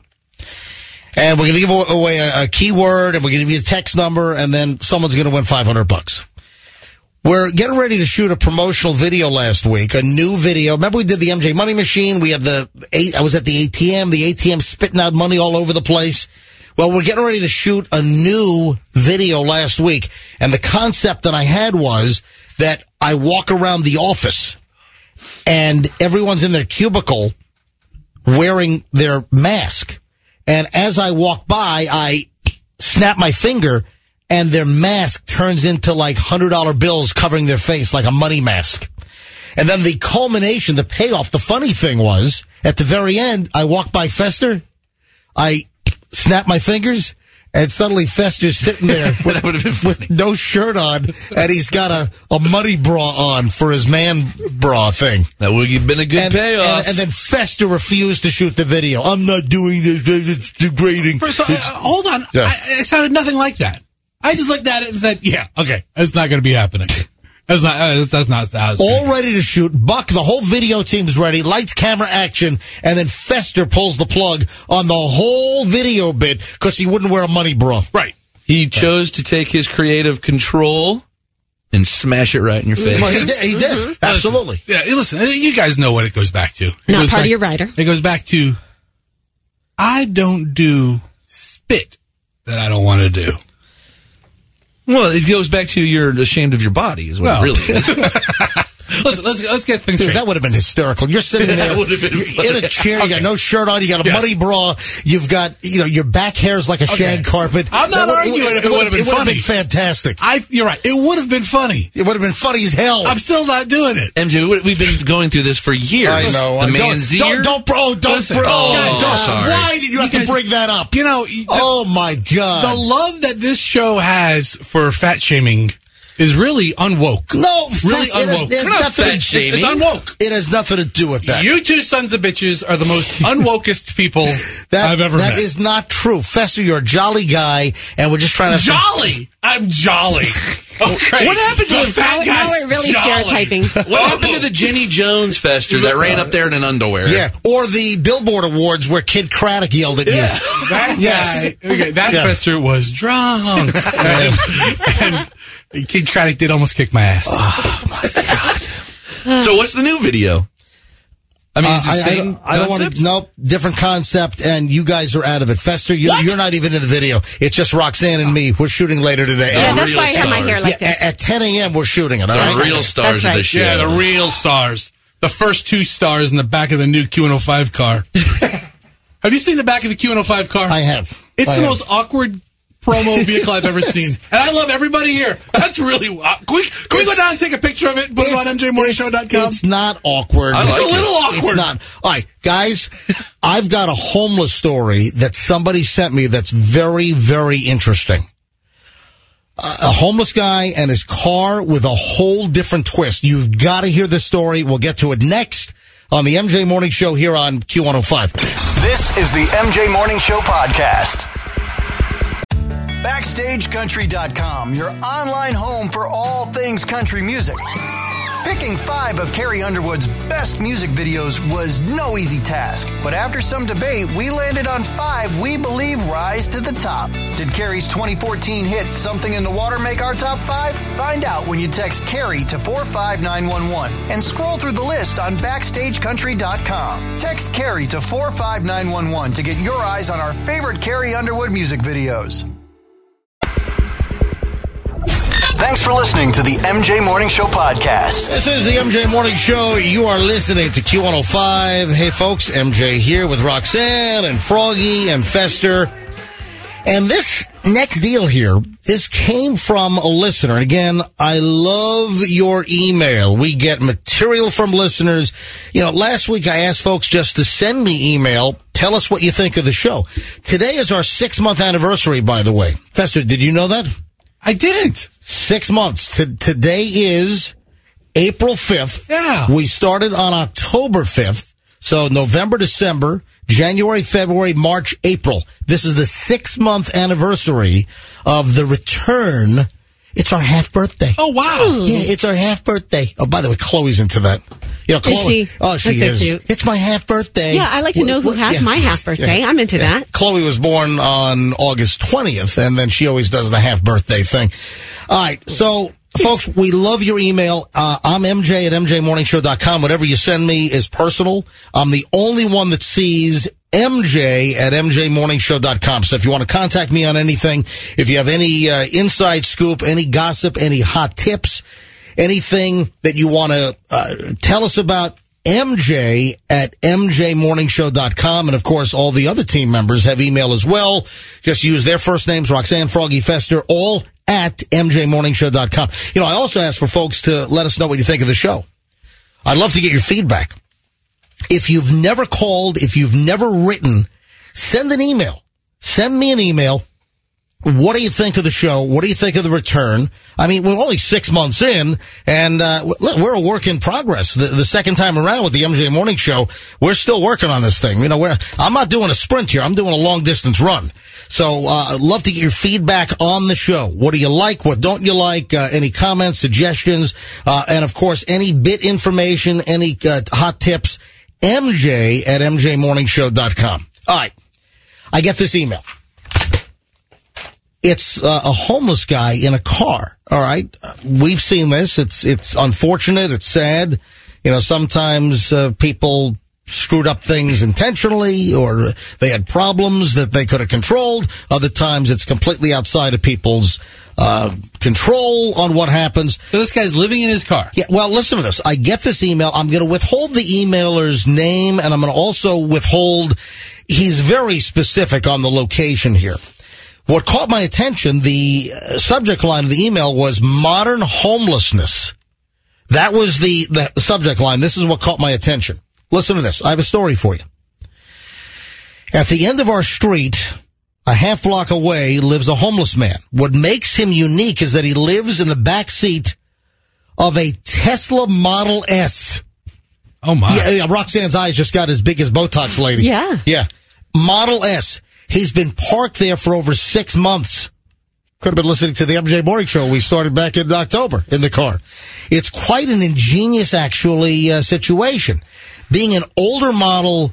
And we're going to give away a keyword, and we're going to give you a text number, and then someone's going to win $500. We're getting ready to shoot a promotional video last week, a new video. Remember we did the MJ Money Machine? We had I was at the ATM spitting out money all over the place. Well, we're getting ready to shoot a new video last week, and the concept that I had was that I walk around the office, and everyone's in their cubicle wearing their mask. And as I walk by, I snap my finger, and their mask turns into like $100 bills covering their face like a money mask. And then the culmination, the payoff, the funny thing was, at the very end, I walk by Fester, I snap my fingers, and suddenly Fester's sitting there with no shirt on, and he's got a money bra on for his man bra thing. That would have been a good payoff. And then Fester refused to shoot the video. I'm not doing this. It's degrading. Hold on. Yeah. It sounded nothing like that. I just looked at it and said, yeah, okay, that's not going to be happening. That's not how it's all ready to shoot. Buck, the whole video team's ready. Lights, camera, action. And then Fester pulls the plug on the whole video bit because he wouldn't wear a money bra. Right. He chose to take his creative control and smash it right in your face. Well, he did. Absolutely. Listen, you guys know what it goes back to. Not part of your rider. It goes back to, I don't do spit that I don't want to do. Well, it goes back to you're ashamed of your body is what it really is. Let's get things Dude, straight. that would have been hysterical. You're sitting there That would have been in a chair. You got no shirt on. You got a money bra. You've got, your back hair's like a shag carpet. I'm not arguing if it would have been funny. It would have been fantastic. You're right. It would have been funny. It would have been funny as hell. I'm still not doing it. MJ, we've been going through this for years. I know. The man's ear. Don't. Sorry. Why did you have to bring that up? Oh my God. The love that this show has for fat shaming is really unwoke. No, really unwoke. We're not fat shaming. It's unwoke. It has nothing to do with that. You two sons of bitches are the most unwokest people I've ever met. That is not true. Fester, you're a jolly guy, and we're just trying to... Jolly? I'm jolly. Okay. What happened to the fat Now we're really stereotyping. What happened to the Jenny Jones Fester that ran up there in an underwear? Yeah, or the Billboard Awards where Kid Craddock yelled at you. That guy, that Fester was drunk. and Kid Craddock did almost kick my ass. Oh, my God. So what's the new video? I mean, it's the same I don't want concept? to... Nope, different concept, and you guys are out of it. Fester, you're not even in the video. It's just Roxanne and me. We're shooting later today. Yeah, that's real why I have my hair like this. At 10 a.m., we're shooting it. All The right? real stars That's of the right. show. Yeah, the real stars. The first two stars in the back of the new Q105 car. Have you seen the back of the Q105 car? I have. It's the most awkward promo vehicle I've ever seen. And I love everybody here. That's really... Can we go down and take a picture of it and put it on MJMorningShow.com? It's not awkward. It's a little awkward. It's not. All right, guys, I've got a homeless story that somebody sent me that's very, very interesting. A homeless guy and his car with a whole different twist. You've got to hear this story. We'll get to it next on the MJ Morning Show here on Q105. This is the MJ Morning Show podcast. BackstageCountry.com, your online home for all things country music. Picking 5 of Carrie Underwood's best music videos was no easy task, but after some debate, we landed on 5 we believe rise to the top. Did Carrie's 2014 hit Something in the Water make our top 5? Find out when you text Carrie to 45911 and scroll through the list on BackstageCountry.com. Text Carrie to 45911 to get your eyes on our favorite Carrie Underwood music videos. Thanks for listening to the MJ Morning Show podcast. This is the MJ Morning Show. You are listening to Q105. Hey, folks, MJ here with Roxanne and Froggy and Fester. And this next deal here. This came from a listener. Again, I love your email. We get material from listeners. Last week I asked folks just to send me email. Tell us what you think of the show. Today is our 6-month anniversary, by the way. Fester, did you know that? I didn't. 6 months. Today is April 5th. Yeah. We started on October 5th. So November, December, January, February, March, April. This is the 6-month anniversary of the return. It's our half birthday. Oh, wow. Yeah, it's our half birthday. Oh, by the way, Chloe's into that. Chloe. Is she? Oh, she That's is. so cute. It's my half birthday. Yeah, I like to know who has my half birthday. I'm into that. Chloe was born on August 20th, and then she always does the half birthday thing. All right, so folks, we love your email. I'm MJ at MJMorningshow.com. Whatever you send me is personal. I'm the only one that sees MJ at MJMorningshow.com. So if you want to contact me on anything, if you have any inside scoop, any gossip, any hot tips, anything that you want to tell us about, MJ at MJMorningshow.com. And of course, all the other team members have email as well. Just use their first names, Roxanne, Froggy, Fester, all at MJMorningshow.com. I also ask for folks to let us know what you think of the show. I'd love to get your feedback. If you've never called, if you've never written, send an email. Send me an email. What do you think of the show? What do you think of the return? I mean, we're only 6 months in, and we're a work in progress. The second time around with the MJ Morning Show, we're still working on this thing. I'm not doing a sprint here. I'm doing a long-distance run. So I'd love to get your feedback on the show. What do you like? What don't you like? Any comments, suggestions, and, of course, any bit information, any hot tips, MJ at MJMorningshow.com. All right. I get this email. It's a homeless guy in a car. All right. We've seen this. It's unfortunate. It's sad. Sometimes people screwed up things intentionally, or they had problems that they could have controlled. Other times it's completely outside of people's control on what happens. So this guy's living in his car. Yeah. Well, listen to this. I get this email. I'm going to withhold the emailer's name, and I'm going to also withhold. He's very specific on the location here. What caught my attention, the subject line of the email was modern homelessness. That was the subject line. This is what caught my attention. Listen to this. I have a story for you. At the end of our street, a half block away, lives a homeless man. What makes him unique is that he lives in the back seat of a Tesla Model S. Oh, my. Yeah, Roxanne's eyes just got as big as Botox lady. Yeah. Yeah. Model S. He's been parked there for over 6 months. Could have been listening to the MJ Morning Show. We started back in October in the car. It's quite an ingenious, actually, situation. Being an older Model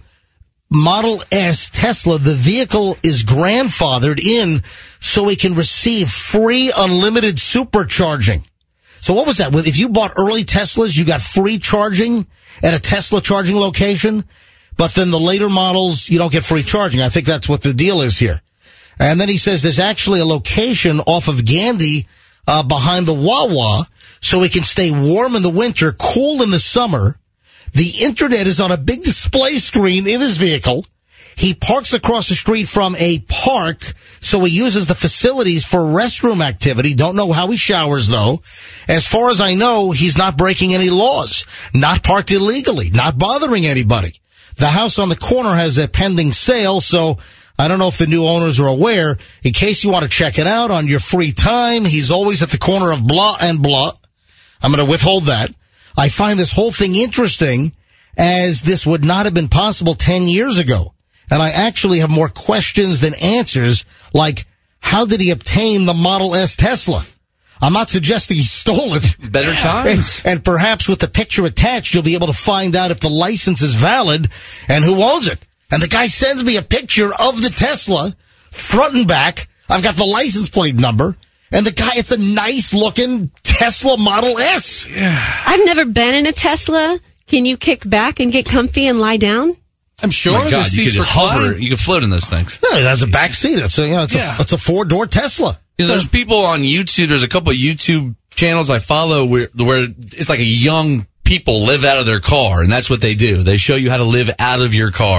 S Tesla, the vehicle is grandfathered in so he can receive free unlimited supercharging. So what was that? If you bought early Teslas, you got free charging at a Tesla charging location? But then the later models, you don't get free charging. I think that's what the deal is here. And then he says there's actually a location off of Gandhi behind the Wawa, so he can stay warm in the winter, cool in the summer. The internet is on a big display screen in his vehicle. He parks across the street from a park, so he uses the facilities for restroom activity. Don't know how he showers, though. As far as I know, he's not breaking any laws, not parked illegally, not bothering anybody. The house on the corner has a pending sale, so I don't know if the new owners are aware. In case you want to check it out on your free time, he's always at the corner of blah and blah. I'm going to withhold that. I find this whole thing interesting, as this would not have been possible 10 years ago. And I actually have more questions than answers, like, how did he obtain the Model S Tesla? I'm not suggesting he stole it. Better times. And perhaps with the picture attached, you'll be able to find out if the license is valid and who owns it. And the guy sends me a picture of the Tesla, front and back. I've got the license plate number. And the guy, it's a nice looking Tesla Model S. Yeah. I've never been in a Tesla. Can you kick back and get comfy and lie down? I'm sure Oh my God, the you seats could hover. recline. You could float in those things. No, it has a back seat. It's a 4-door Tesla. There's people on YouTube. There's a couple of YouTube channels I follow where it's like a young people live out of their car, and that's what they do. They show you how to live out of your car.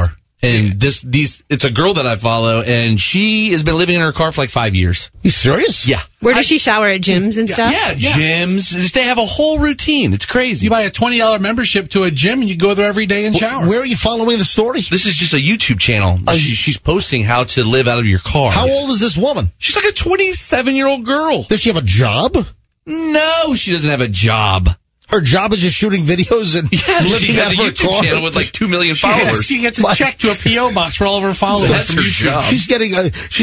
And it's a girl that I follow, and she has been living in her car for like 5 years. You serious? Yeah. Where does she shower at gyms and stuff? Yeah, gyms. Just they have a whole routine. It's crazy. You buy a $20 membership to a gym and you go there every day and shower. Where are you following the story? This is just a YouTube channel. She's posting how to live out of your car. How old is this woman? She's like a 27-year-old girl. Does she have a job? No, she doesn't have a job. Her job is just shooting videos and living she has out a of her YouTube car. channel with like 2 million followers. She gets a check to a P.O. box for all of her followers. That's her job. She's getting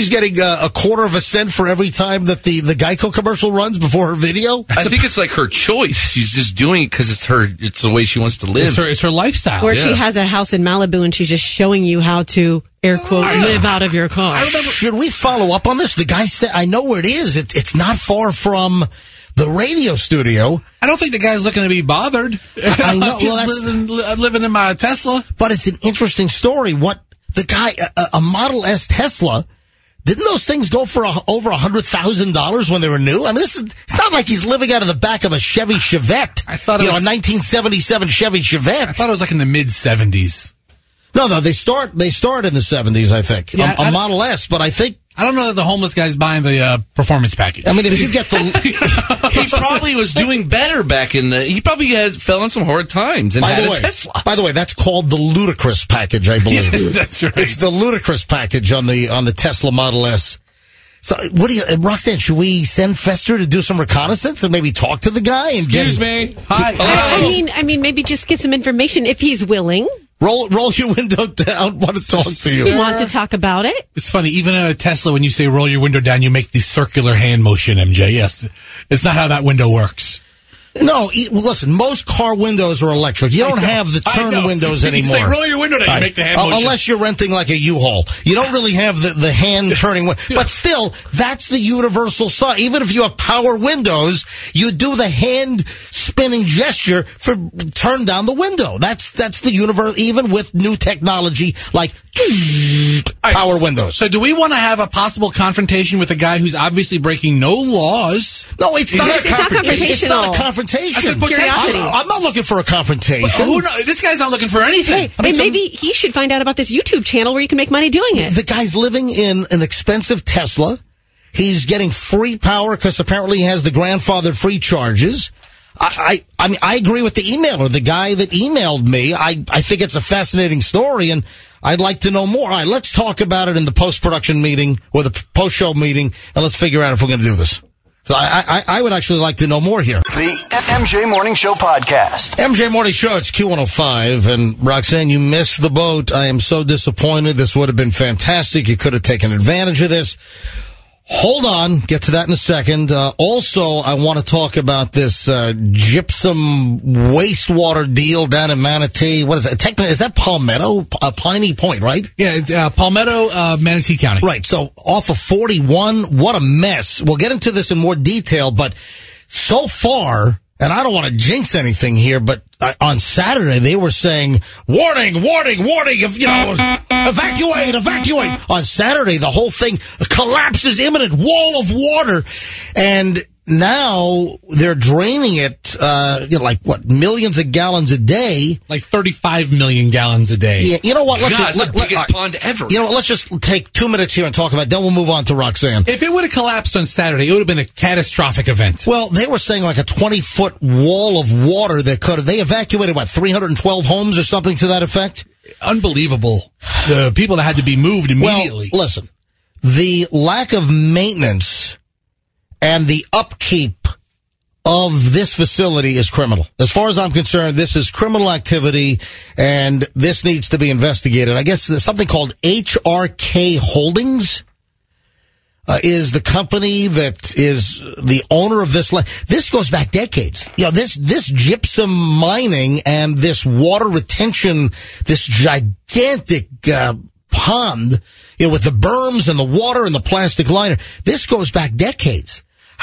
a quarter of a cent for every time that the Geico commercial runs before her video. I think it's like her choice. She's just doing it because it's the way she wants to live. It's her lifestyle. Or she has a house in Malibu and she's just showing you how to, air quote, live out of your car. Should we follow up on this? The guy said, I know where it is. It's not far from the radio studio. I don't think the guy's looking to be bothered. I know. I'm living in my Tesla. But it's an interesting story. What the guy, a Model S Tesla, didn't those things go for over $100,000 when they were new? I mean, it's not like he's living out of the back of a Chevy Chevette. I thought it was a 1977 Chevy Chevette. I thought it was like in the mid-70s. No, they start in the 70s, I think. Yeah, a Model S, but I don't know that the homeless guy's buying the performance package. I mean, if you get the... He probably was doing better back in the... He probably fell on some hard times and had a Tesla. By the way, that's called the ludicrous package, I believe. That's right. It's the ludicrous package on the Tesla Model S. So, Roxanne, should we send Fester to do some reconnaissance and maybe talk to the guy and get... Excuse me. Hi. I mean, maybe just get some information if he's willing. Roll your window down. Want to talk to you. He wants to talk about it. It's funny, even in a Tesla, when you say roll your window down, you make the circular hand motion, MJ. Yes. It's not how that window works. No, listen, most car windows are electric. You don't have the turn windows anymore. You say roll your window down, you make the hand motion. Unless you're renting like a U-Haul. You don't really have the hand turning window. But still, that's the universal sign. Even if you have power windows, you do the hand spinning gesture for turn down the window. That's the universe, even with new technology like power windows. So do we want to have a possible confrontation with a guy who's obviously breaking no laws? No, it's not a confrontation. It's not a confrontation. Curiosity. I'm not looking for a confrontation. Who knows? This guy's not looking for anything. Hey, maybe he should find out about this YouTube channel where you can make money doing it. The guy's living in an expensive Tesla. He's getting free power because apparently he has the grandfathered free charges. I mean, I agree with the emailer, the guy that emailed me. I think it's a fascinating story, and I'd like to know more. All right, let's talk about it in the post-production meeting or the post-show meeting, and let's figure out if we're going to do this. So I would actually like to know more here. The MJ Morning Show podcast. MJ Morning Show, it's Q105, and Roxanne, you missed the boat. I am so disappointed. This would have been fantastic. You could have taken advantage of this. Hold on. Get to that in a second. Also, I want to talk about this gypsum wastewater deal down in Manatee. What is that? Technically, is that Palmetto? Piney Point, right? Yeah, it's, Palmetto, Manatee County. Right. So off of 41, what a mess. We'll get into this in more detail, but so far, and I don't want to jinx anything here, but on Saturday they were saying, warning, if, evacuate. On Saturday, the whole thing collapses, imminent wall of water. And now they're draining it, millions of gallons a day. Like 35 million gallons a day. Yeah, you know what? It's the biggest pond ever. You know what? Let's just take 2 minutes here and talk about it. Then we'll move on to Roxanne. If it would have collapsed on Saturday, it would have been a catastrophic event. Well, they were saying like a 20-foot wall of water that could have. They evacuated, 312 homes or something to that effect? Unbelievable. The people that had to be moved immediately. Well, listen, the lack of maintenance and the upkeep of this facility is criminal. As far as I'm concerned, this is criminal activity, and this needs to be investigated. I guess there's something called HRK Holdings is the company that is the owner of this land. This goes back decades. You know, this gypsum mining and this water retention, this gigantic pond, with the berms and the water and the plastic liner, this goes back decades.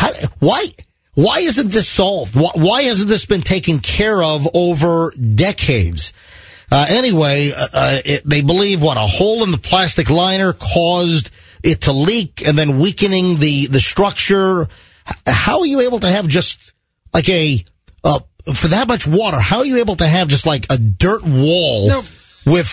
Why isn't this solved? Why hasn't this been taken care of over decades? Anyway, they believe a hole in the plastic liner caused it to leak and then weakening the structure. How are you able to have just like for that much water? How are you able to have just like a dirt wall with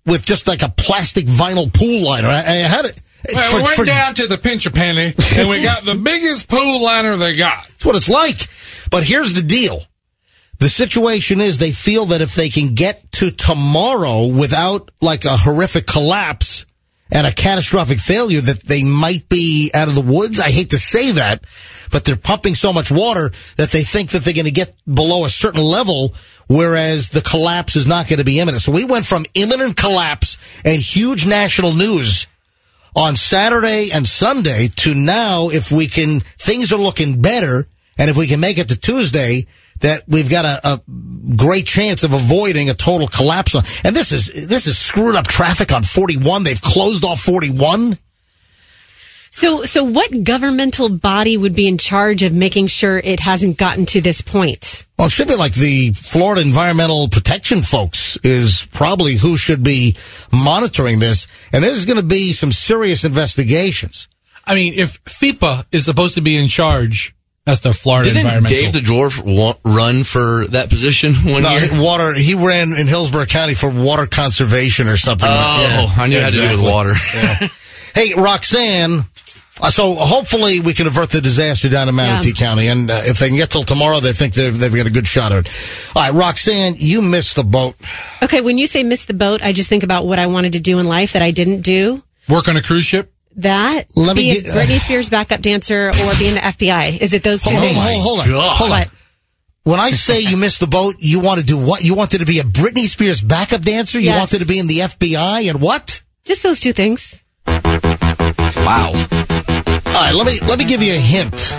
with just like a plastic vinyl pool liner. I had it. Well, we went down to the Pinch a Penny, and we got the biggest pool liner they got. That's what it's like. But here's the deal. The situation is they feel that if they can get to tomorrow without like a horrific collapse and a catastrophic failure, that they might be out of the woods. I hate to say that, but they're pumping so much water that they think that they're going to get below a certain level, whereas the collapse is not going to be imminent. So we went from imminent collapse and huge national news on Saturday and Sunday to now, if we can, things are looking better, and if we can make it to Tuesday, that we've got a great chance of avoiding a total collapse. And this is screwed up traffic on 41. They've closed off 41. So what governmental body would be in charge of making sure it hasn't gotten to this point? Well, it should be like the Florida Environmental Protection folks is probably who should be monitoring this. And there's going to be some serious investigations. I mean, if FEPA is supposed to be in charge, that's the Florida Didn't Environmental. Dave the Dwarf run for that position one year? He ran in Hillsborough County for water conservation or something. I knew it had to do with water. Yeah. Hey, Roxanne. So hopefully we can avert the disaster down in Manatee County. And if they can get till tomorrow, they think they've got a good shot at it. All right, Roxanne, you missed the boat. Okay, when you say miss the boat, I just think about what I wanted to do in life that I didn't do. Work on a cruise ship? That, be a Britney Spears backup dancer or be in the FBI. Is it those two things? Hold on. When I say you missed the boat, you want to do what? You wanted to be a Britney Spears backup dancer? You wanted to be in the FBI and what? Just those two things. Wow. All right, let me give you a hint.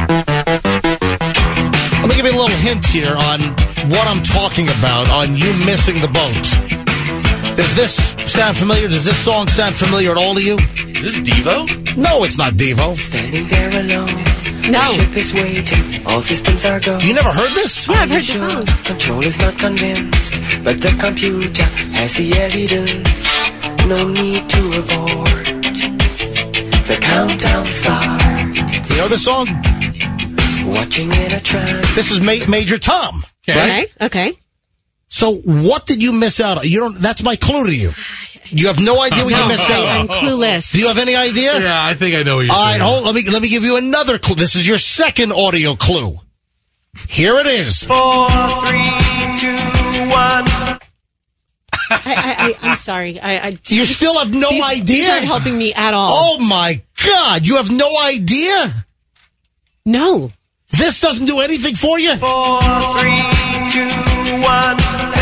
Let me give you a little hint here on what I'm talking about on you missing the boat. Does this sound familiar? Does this song sound familiar at all to you? Is this Devo? No, it's not Devo. Standing there alone. No. The ship is waiting. All systems are go. You never heard this? Yeah, I've heard the song. Control is not convinced, but the computer has the evidence. No need to abort. The countdown starts. You know this song? Watching in a trance. This is Major Tom. Right? Okay. So what did you miss out on? You don't. That's my clue to you. You have no idea what you missed out on. I'm clueless. Do you have any idea? Yeah, I think I know what you're saying. All right, let me give you another clue. This is your second audio clue. Here it is. 4, 3, 2, 1. I'm sorry. You still have no idea? These aren't helping me at all. Oh, my God. You have no idea? No. This doesn't do anything for you? 4, 3, 2, 1.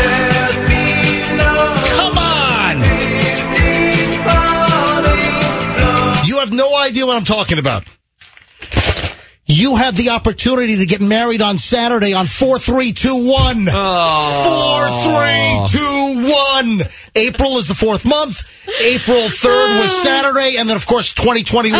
Come on. You have no idea what I'm talking about. You had the opportunity to get married on Saturday on 4-3-2-1. 4-3-2-1. April is the fourth month. April 3rd was Saturday. And then, of course, 2021.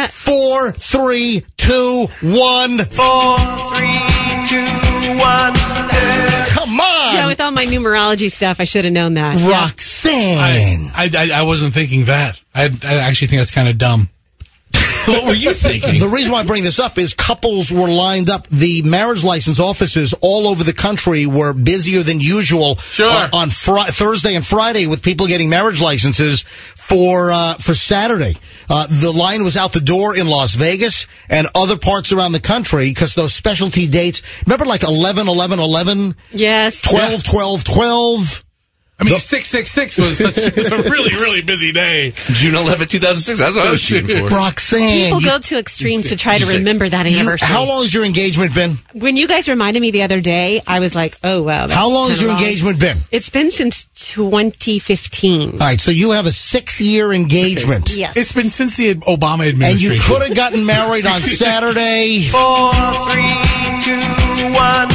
4-3-2-1. 4, 3, 2, 1. Come on. Yeah, with all my numerology stuff, I should have known that. Roxanne. I wasn't thinking that. I actually think that's kind of dumb. What were you thinking? The reason why I bring this up is couples were lined up. The marriage license offices all over the country were busier than usual on Thursday and Friday with people getting marriage licenses for Saturday. The line was out the door in Las Vegas and other parts around the country because those specialty dates. Remember like 11-11-11? Yes. 12-12-12? I mean, 666 was a really, really busy day. June 11, 2006. That's what I was shooting for. Roxanne. People go to extremes to try to remember that anniversary. How long has your engagement been? When you guys reminded me the other day, I was like, oh, wow. How long has your engagement been? It's been since 2015. All right, so you have a 6-year engagement. Okay. Yes. It's been since the Obama administration. And you could have gotten married on Saturday. 4, 3, 2, 1.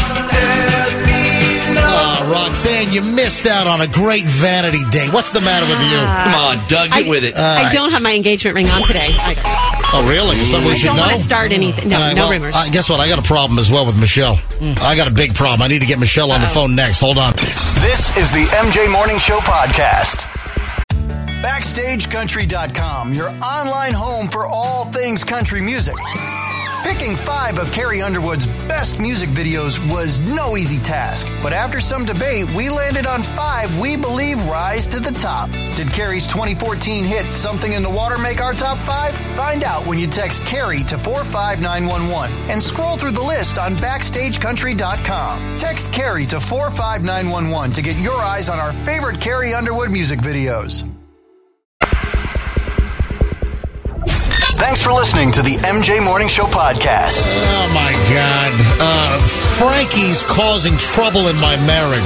Roxanne, you missed out on a great vanity day. What's the matter with you? Come on, Doug, get with it. I don't have my engagement ring on today. Oh, really? Someone I should don't know? want to start anything. No, no rumors. Guess what? I got a problem as well with Michelle. I got a big problem. I need to get Michelle on the phone next. Hold on. This is the MJ Morning Show podcast. BackstageCountry.com, your online home for all things country music. Picking 5 of Carrie Underwood's best music videos was no easy task, but after some debate, we landed on 5 we believe rise to the top. Did Carrie's 2014 hit Something in the Water make our top 5? Find out when you text Carrie to 45911 and scroll through the list on BackstageCountry.com. Text Carrie to 45911 to get your eyes on our favorite Carrie Underwood music videos. Thanks for listening to the MJ Morning Show podcast. Oh, my God. Frankie's causing trouble in my marriage.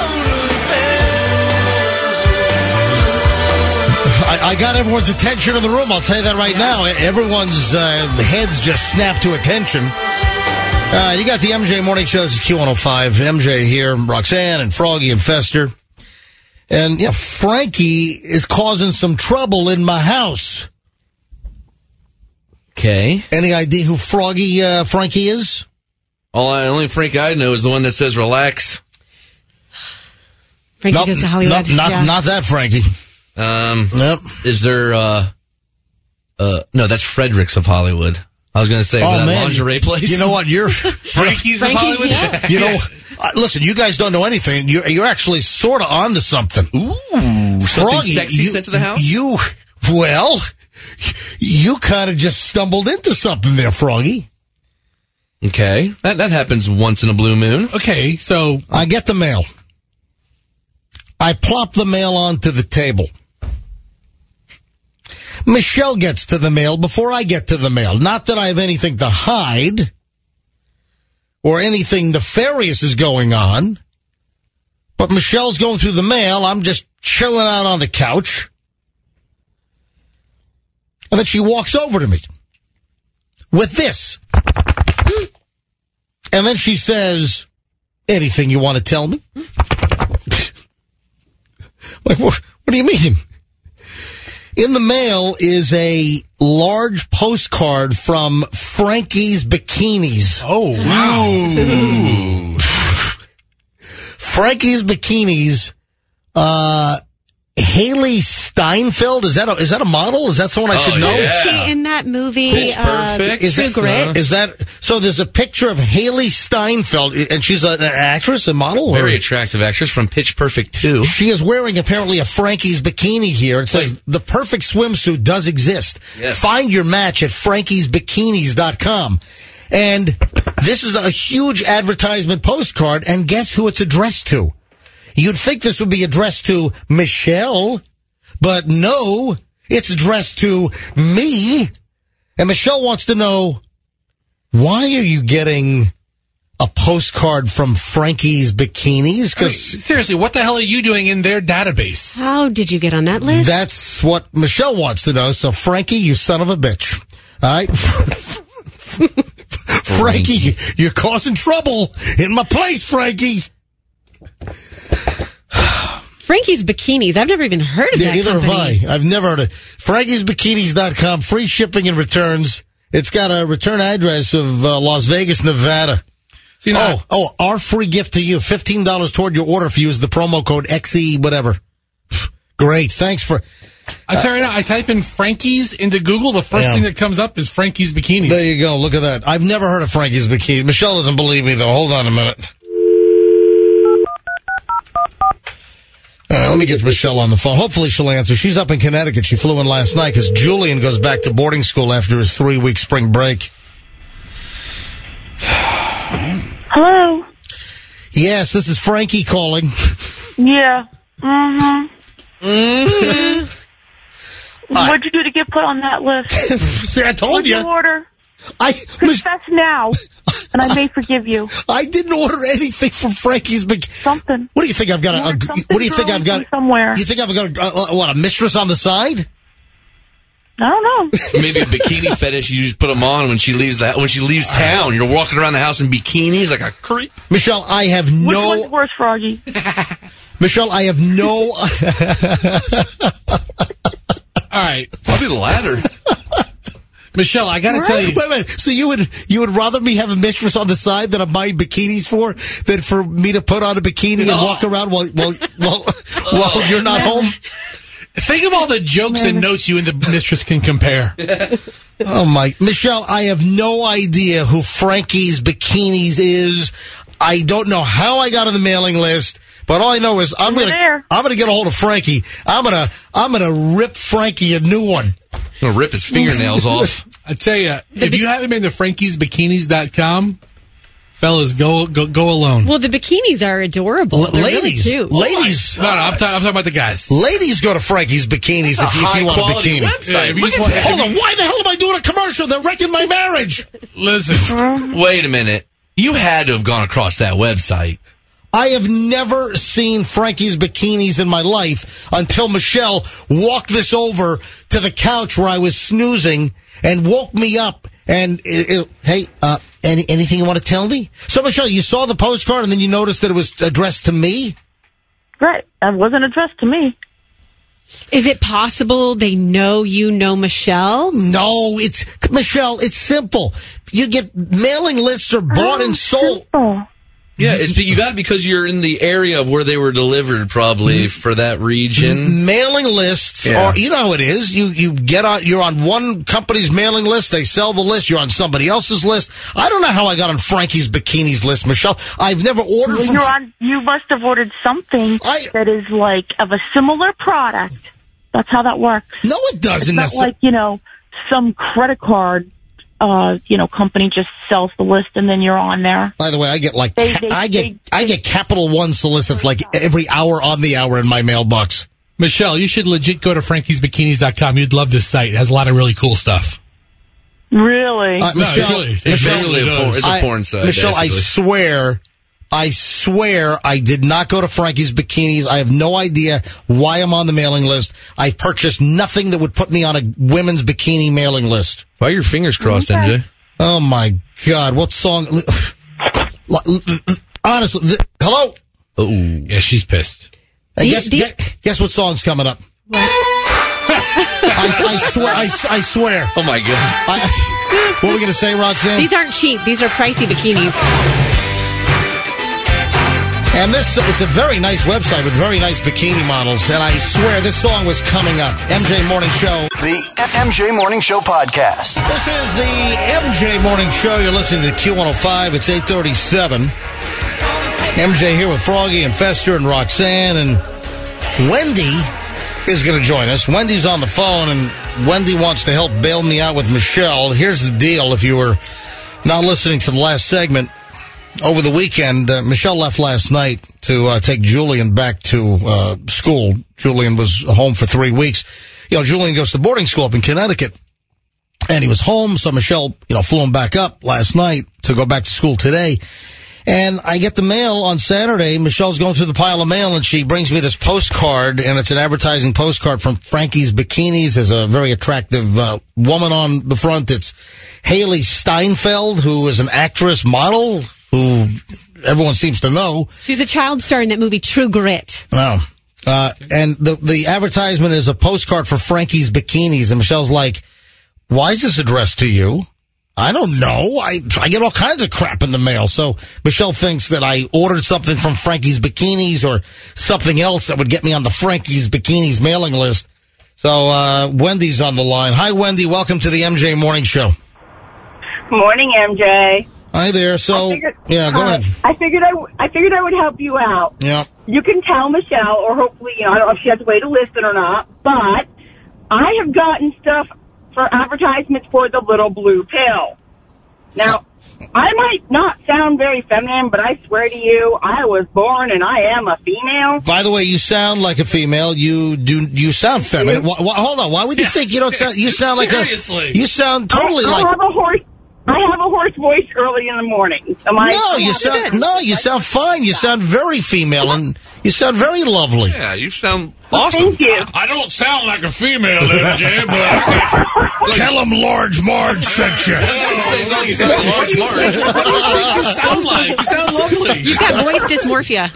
I got everyone's attention in the room. I'll tell you that right now. Everyone's heads just snapped to attention. You got the MJ Morning Show. This is Q105. MJ here, Roxanne and Froggy and Fester. And, yeah, Frankie is causing some trouble in my house. Okay. Any idea who Frankie is? Only Frank I know is the one that says relax. Frankie goes to Hollywood. Not that Frankie. Nope. Is there, no, that's Fredericks of Hollywood. I was going to say, that lingerie place. You know what? You're Frankie's of Hollywood? Yeah. You know, listen, you guys don't know anything. You're actually sort of on to something. Ooh. Froggy, Something sexy sent to the house? You kind of just stumbled into something there, Froggy. Okay. That happens once in a blue moon. Okay, so I get the mail. I plop the mail onto the table. Michelle gets to the mail before I get to the mail. Not that I have anything to hide or anything nefarious is going on, but Michelle's going through the mail. I'm just chilling out on the couch. And then she walks over to me with this. And then she says, anything you want to tell me? Like, what do you mean? In the mail is a large postcard from Frankie's Bikinis. Oh, wow. Frankie's Bikinis, Haley Steinfeld, is that a model? Is that someone I should know? Isn't she in that movie? Pitch Perfect. Is True Grit? Is that so? There's a picture of Haley Steinfeld, and she's an actress, a model. Very attractive actress from Pitch Perfect 2. She is wearing apparently a Frankie's bikini here. It says the perfect swimsuit does exist. Yes. Find your match at frankiesbikinis.com. And this is a huge advertisement postcard, and guess who it's addressed to? You'd think this would be addressed to Michelle, but no, it's addressed to me. And Michelle wants to know, why are you getting a postcard from Frankie's Bikinis? Because seriously, what the hell are you doing in their database? How did you get on that list? that's what Michelle wants to know. So, Frankie, you son of a bitch. All right? Frankie, you're causing trouble in my place, Frankie. Frankie's Bikinis. I've never even heard of that Either company. have I. I've never heard of FrankiesBikinis.com. Free shipping and returns. It's got a return address of Las Vegas, Nevada. So, you know, Our free gift to you. $15 toward your order if you use the promo code XE whatever. Great. Thanks for... I tell you now, I type in Frankie's into Google. The first thing that comes up is Frankie's Bikinis. There you go. Look at that. I've never heard of Frankie's Bikinis. Michelle doesn't believe me, though. Hold on a minute. Let me get Michelle on the phone. Hopefully she'll answer. She's up in Connecticut. She flew in last night because Julian goes back to boarding school after his 3-week spring break. Hello? Yes, this is Frankie calling. Yeah. What'd you do to get put on that list? See, I told What'd you. you order? Confess now, and I may forgive you. I didn't order anything from Frankie's Something. What do you think I've got? What do you think I've got? Somewhere. You think I've got a mistress on the side? I don't know. Maybe a bikini fetish. You just put them on when she leaves town. You're walking around the house in bikinis like a creep. Michelle, I have Which no. one's worse, Froggy? Michelle, I have no. All right. Probably the latter. Michelle, I gotta tell you. Wait. So you would rather me have a mistress on the side that I'm buying bikinis for than for me to put on a bikini and walk around while you're not home? Think of all the jokes and notes you and the mistress can compare. Oh, my. Michelle, I have no idea who Frankie's Bikinis is. I don't know how I got on the mailing list, but all I know is I'm gonna get a hold of Frankie. I'm gonna rip Frankie a new one. I'm gonna rip his fingernails off. I tell you, if you haven't been to FrankiesBikinis.com, fellas, go alone. Well, the bikinis are adorable. They're Ladies, really cute. ladies. No, I'm talking about the guys. Ladies go to Frankie's Bikinis if you want a bikini. If you just want, Hold on, why the hell am I doing a commercial? They're wrecking my marriage. Listen, Wait a minute. You had to have gone across that website. I have never seen Frankie's Bikinis in my life until Michelle walked this over to the couch where I was snoozing and woke me up. And, hey, anything you want to tell me? So, Michelle, you saw the postcard and then you noticed that it was addressed to me? Right. It wasn't addressed to me. Is it possible they know you know Michelle? No, Michelle, it's simple. You get mailing lists are bought and sold. Simple. Yeah, you got it because you're in the area of where they were delivered, probably for that region. Mailing lists are, you know how it is. You're on one company's mailing list. They sell the list. You're on somebody else's list. I don't know how I got on Frankie's Bikinis list, Michelle. I've never ordered from. You must have ordered something that is like of a similar product. That's how that works. No, it doesn't. It's not like, some credit card. Company just sells the list and then you're on there. By the way, I get I get Capital One solicits like every hour on the hour in my mailbox. Michelle, you should legit go to FrankiesBikinis.com. You'd love this site. It has a lot of really cool stuff. Really? Michelle, it's a porn site. Michelle, basically. I swear I did not go to Frankie's Bikinis. I have no idea why I'm on the mailing list. I've purchased nothing that would put me on a women's bikini mailing list. Why are your fingers crossed, MJ? Oh, my God. What song? Honestly, hello? Oh, yeah, she's pissed. Guess what song's coming up? I swear. Oh, my God. What were we going to say, Roxanne? These aren't cheap. These are pricey bikinis. And it's a very nice website with very nice bikini models. And I swear this song was coming up. MJ Morning Show. The MJ Morning Show podcast. This is the MJ Morning Show. You're listening to Q105. It's 8:37. MJ here with Froggy and Fester and Roxanne. And Wendy is going to join us. Wendy's on the phone, and Wendy wants to help bail me out with Michelle. Here's the deal. If you were not listening to the last segment, over the weekend, Michelle left last night to take Julian back to school. Julian was home for 3 weeks. Julian goes to boarding school up in Connecticut, and he was home. So Michelle, flew him back up last night to go back to school today. And I get the mail on Saturday. Michelle's going through the pile of mail, and she brings me this postcard, and it's an advertising postcard from Frankie's Bikinis. There's a very attractive woman on the front. It's Haley Steinfeld, who is an actress model who everyone seems to know. She's a child star in that movie True Grit. Oh. And the advertisement is a postcard for Frankie's Bikinis. And Michelle's like, why is this addressed to you? I don't know. I get all kinds of crap in the mail. So Michelle thinks that I ordered something from Frankie's Bikinis or something else that would get me on the Frankie's Bikinis mailing list. So Wendy's on the line. Hi, Wendy. Welcome to the MJ Morning Show. Morning, MJ. Hi there. So, go ahead. I figured I would help you out. Yeah. You can tell Michelle, or hopefully, I don't know if she has a way to list it or not, but I have gotten stuff for advertisements for the little blue pill. Now, I might not sound very feminine, but I swear to you, I was born and I am a female. By the way, you sound like a female. You sound feminine. Hold on. Why would you think you don't sound? You sound like you sound totally like. I have a hoarse voice early in the morning. You sound fine. You sound very female, and you sound very lovely. Yeah, you sound awesome. Thank you. I don't sound like a female, MJ, but tell him Large Marge sent you. You sound Large Marge. You sound like? You sound lovely. You got voice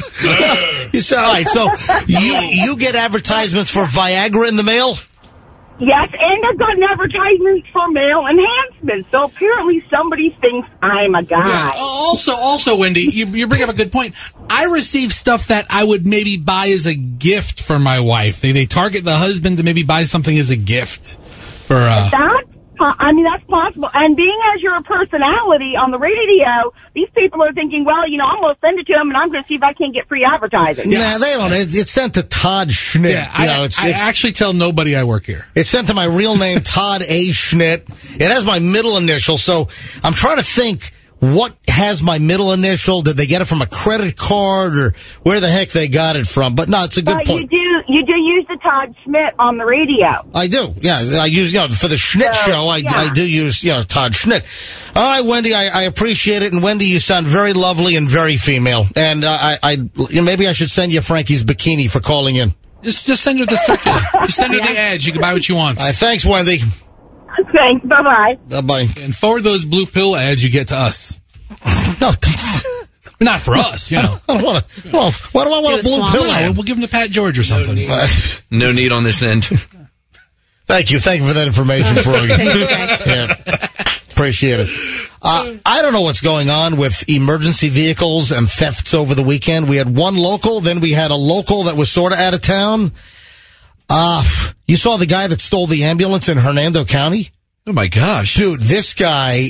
dysmorphia. You sound right. So you get advertisements for Viagra in the mail? Yes, and I've gotten advertisements for male enhancement. So apparently somebody thinks I'm a guy. Yeah. Also, Wendy, you bring up a good point. I receive stuff that I would maybe buy as a gift for my wife. They target the husband to maybe buy something as a gift for. That's possible. And being as you're a personality on the radio, these people are thinking, well, I'm going to send it to them, and I'm going to see if I can get free advertising. Nah, they don't. It's sent to Todd Schnitt. Yeah, I actually tell nobody I work here. It's sent to my real name, Todd A. Schnitt. It has my middle initial, so I'm trying to think what has my middle initial. Did they get it from a credit card, or where the heck they got it from? But no, it's a good point. You do use the Todd Schmidt on the radio. I do, yeah. I use, for the Schnitt show, I do use, Todd Schnitt. All right, Wendy, I appreciate it. And Wendy, you sound very lovely and very female. And maybe I should send you Frankie's bikini for calling in. Just send her the circular. Just send her the ads. You can buy what you want. Thanks, Wendy. Thanks. Bye-bye. Bye-bye. And forward those blue pill ads you get to us. No, not for us, I don't want to. Well, why do I want a blue pill ad? We'll give them to Pat George or something. No need on this end. Thank you for that information, Froggy. Yeah. Appreciate it. I don't know what's going on with emergency vehicles and thefts over the weekend. We had one local, then we had a local that was sort of out of town. You saw the guy that stole the ambulance in Hernando County? Oh my gosh. Dude, this guy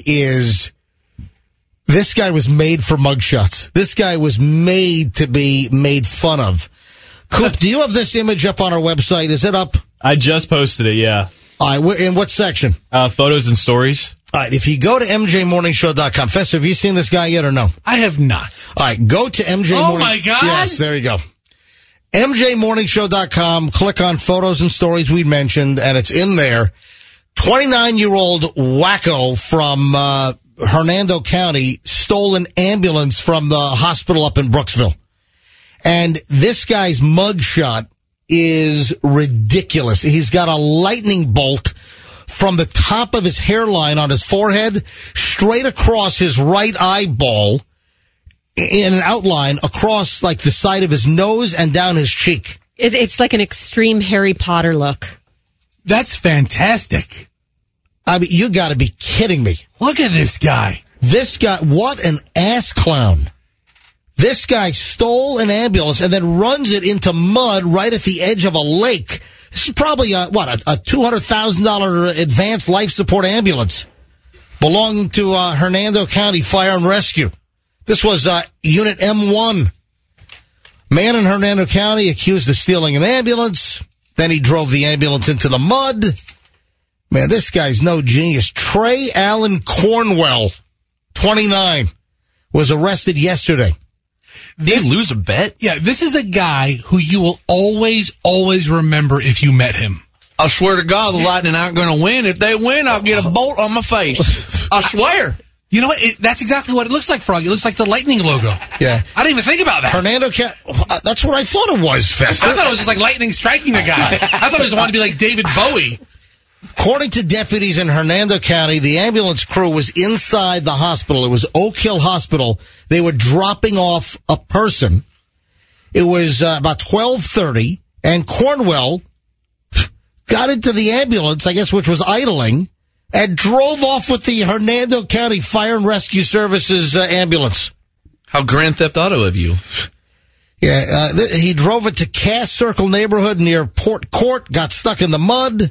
was made for mugshots. This guy was made to be made fun of. Coop, do you have this image up on our website? Is it up? I just posted it, yeah. All right, in what section? Photos and stories. All right, if you go to mjmorningshow.com. Fester, have you seen this guy yet or no? I have not. All right, go to MJ Oh Morning. my God. Yes, there you go. mjmorningshow.com, click on photos and stories we mentioned, and it's in there. 29-year-old wacko from Hernando County stole an ambulance from the hospital up in Brooksville. And this guy's mugshot is ridiculous. He's got a lightning bolt from the top of his hairline on his forehead straight across his right eyeball in an outline across like the side of his nose and down his cheek. It's like an extreme Harry Potter look. That's fantastic. I mean, you got to be kidding me. Look at this guy. This guy, what an ass clown. This guy stole an ambulance and then runs it into mud right at the edge of a lake. This is probably a $200,000 advanced life support ambulance belonging to Hernando County Fire and Rescue. This was Unit M1. Man in Hernando County accused of stealing an ambulance. Then he drove the ambulance into the mud. Man, this guy's no genius. Trey Allen Cornwell, 29, was arrested yesterday. Did he lose a bet? Yeah, this is a guy who you will always remember if you met him. I swear to God, the Lightning aren't going to win. If they win, I'll get a bolt on my face. I swear. You know what? That's exactly what it looks like, Frog. It looks like the Lightning logo. Yeah. I didn't even think about that. Hernando County. That's what I thought it was, Fester. I thought it was just like lightning striking the guy. I thought it was wanted to be like David Bowie. According to deputies in Hernando County, the ambulance crew was inside the hospital. It was Oak Hill Hospital. They were dropping off a person. It was about 12:30, and Cornwell got into the ambulance, I guess, which was idling, and drove off with the Hernando County Fire and Rescue Services ambulance. How Grand Theft Auto of you. Yeah, he drove it to Cass Circle neighborhood near Port Court, got stuck in the mud.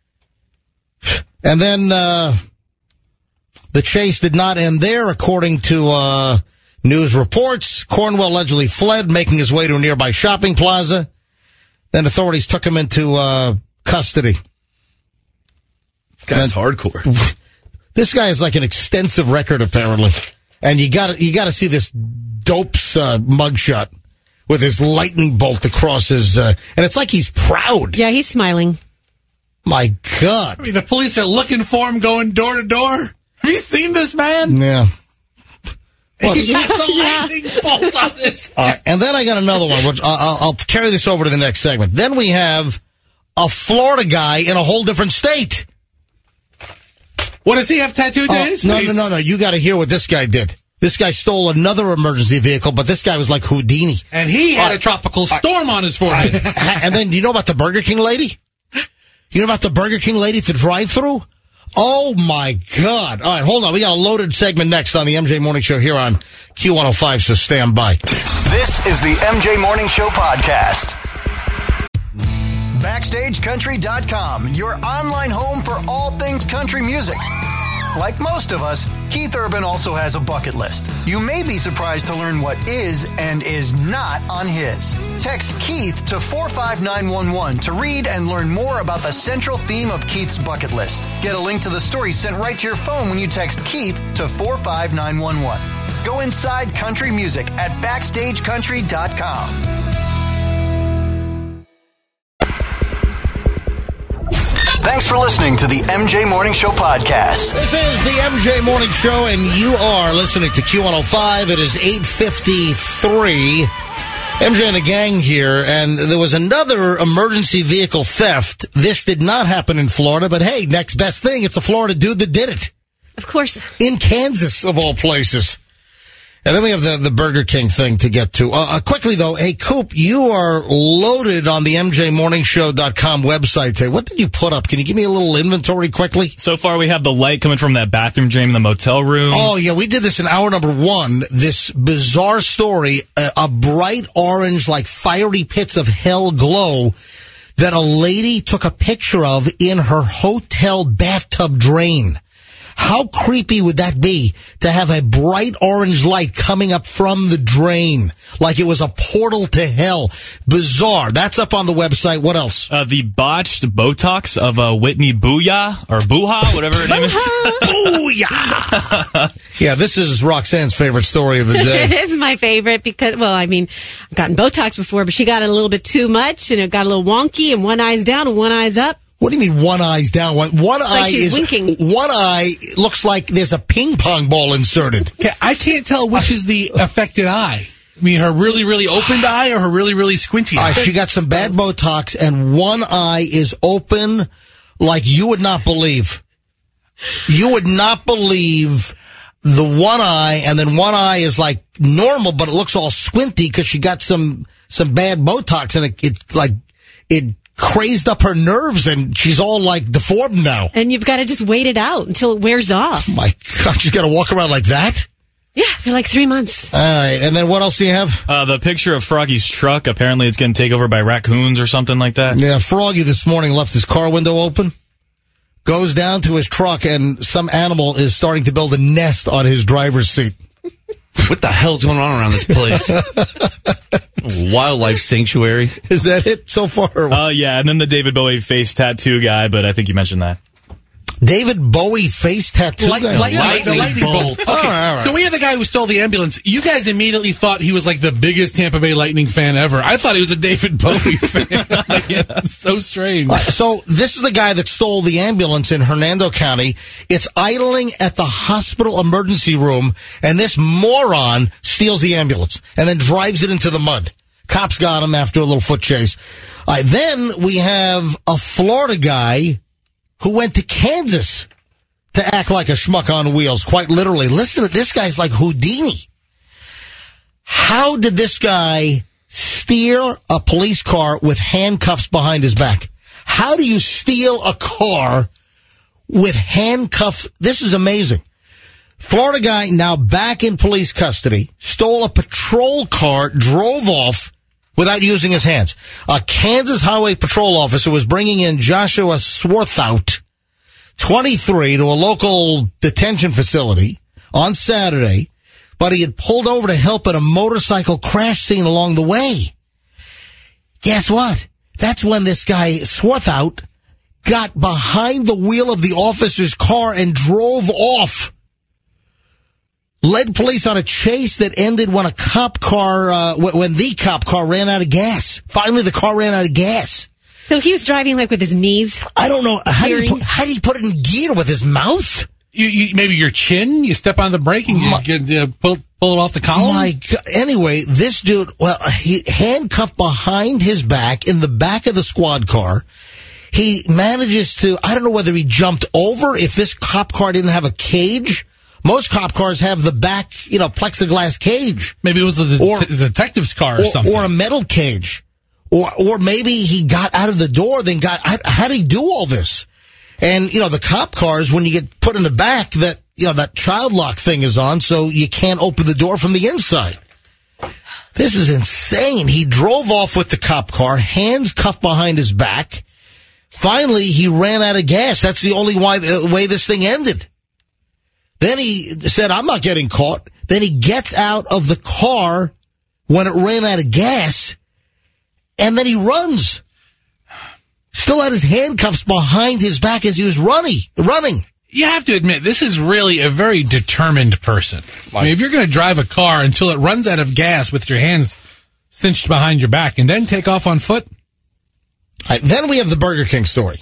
And then the chase did not end there. According to news reports, Cornwell allegedly fled, making his way to a nearby shopping plaza. Then authorities took him into custody. This guy's hardcore. This guy has like an extensive record, apparently. And you got to see this dope's mugshot with his lightning bolt across his, and it's like he's proud. Yeah, he's smiling. My God. I mean, the police are looking for him going door to door. Have you seen this man? Yeah. Well, he has a lightning bolt on this. And then I got another one, which I'll carry this over to the next segment. Then we have a Florida guy in a whole different state. What does he have tattooed to his face? No. You got to hear what this guy did. This guy stole another emergency vehicle, but this guy was like Houdini. And he had a tropical storm on his forehead. And then, do you know about the Burger King lady? You know about the Burger King lady at the drive-thru? Oh, my God. All right, hold on. We got a loaded segment next on the MJ Morning Show here on Q105, so stand by. This is the MJ Morning Show podcast. BackstageCountry.com, your online home for all things country music. Like most of us, Keith Urban also has a bucket list. You may be surprised to learn what is and is not on his. Text Keith to 45911 to read and learn more about the central theme of Keith's bucket list. Get a link to the story sent right to your phone when you text Keith to 45911. Go inside country music at BackstageCountry.com. Thanks for listening to the MJ Morning Show podcast. This is the MJ Morning Show, and you are listening to Q105. It is 8:53. MJ and the gang here, and there was another emergency vehicle theft. This did not happen in Florida, but hey, next best thing, it's a Florida dude that did it. Of course. In Kansas, of all places. And then we have the Burger King thing to get to. Quickly, though, hey, Coop, you are loaded on the MJMorningshow.com website today. What did you put up? Can you give me a little inventory quickly? So far, we have the light coming from that bathroom drain in the motel room. Oh, yeah, we did this in hour number 1. This bizarre story, a bright orange, like fiery pits of hell glow that a lady took a picture of in her hotel bathtub drain. How creepy would that be to have a bright orange light coming up from the drain like it was a portal to hell? Bizarre. That's up on the website. What else? The botched Botox of Whitney Booyah, or Booha, whatever her name is. Booyah! Yeah, this is Roxanne's favorite story of the day. It is my favorite because, well, I mean, I've gotten Botox before, but she got it a little bit too much and it got a little wonky and one eye's down and one eye's up. What do you mean one eye's down? One eye is winking. One eye looks like there's a ping pong ball inserted. Okay, I can't tell which is the affected eye. I mean, her really, really opened eye or her really, really squinty eye? She got some bad Botox, and one eye is open like you would not believe. You would not believe the one eye, and then one eye is like normal, but it looks all squinty because she got some bad Botox, and it crazed up her nerves, and she's all like deformed now. And you've got to just wait it out until it wears off. Oh my God, she's got to walk around like that? Yeah, for like 3 months. All right, and then what else do you have? The picture of Froggy's truck. Apparently it's getting taken over by raccoons or something like that. Yeah, Froggy this morning left his car window open, goes down to his truck, and some animal is starting to build a nest on his driver's seat. What the hell's going on around this place? Wildlife sanctuary. Is that it so far? Yeah, and then the David Bowie face tattoo guy, but I think you mentioned that. David Bowie face tattoo guy? The lightning bolt. Okay. All right. So we had the guy who stole the ambulance. You guys immediately thought he was like the biggest Tampa Bay Lightning fan ever. I thought he was a David Bowie fan. Yeah, that's so strange. So this is the guy that stole the ambulance in Hernando County. It's idling at the hospital emergency room, and this moron steals the ambulance and then drives it into the mud. Cops got him after a little foot chase. Then we have a Florida guy who went to Kansas to act like a schmuck on wheels, quite literally. Listen to this guy's like Houdini. How did this guy steal a police car with handcuffs behind his back? How do you steal a car with handcuffs? This is amazing. Florida guy now back in police custody, stole a patrol car, drove off without using his hands. A Kansas Highway Patrol officer was bringing in Joshua Swarthout, 23, to a local detention facility on Saturday, but he had pulled over to help at a motorcycle crash scene along the way. Guess what? That's when this guy, Swarthout, got behind the wheel of the officer's car and drove off. Led police on a chase that ended when a cop car, when the cop car ran out of gas. Finally, the car ran out of gas. So he was driving like with his knees? I don't know. How do you put it in gear? With his mouth? You maybe your chin? You step on the brake and you pull it off the column? My God. Anyway, this dude, he handcuffed behind his back in the back of the squad car. He manages to, I don't know whether he jumped over, if this cop car didn't have a cage. Most cop cars have the back, plexiglass cage. Maybe it was the detective's car or something. Or a metal cage. Or maybe he got out of the door, then how did he do all this? And, the cop cars, when you get put in the back, that child lock thing is on, so you can't open the door from the inside. This is insane. He drove off with the cop car, hands cuffed behind his back. Finally, he ran out of gas. That's the only way this thing ended. Then he said, I'm not getting caught. Then he gets out of the car when it ran out of gas, and then he runs. Still had his handcuffs behind his back as he was running. You have to admit, this is really a very determined person. I mean, if you're going to drive a car until it runs out of gas with your hands cinched behind your back and then take off on foot. Then we have the Burger King story.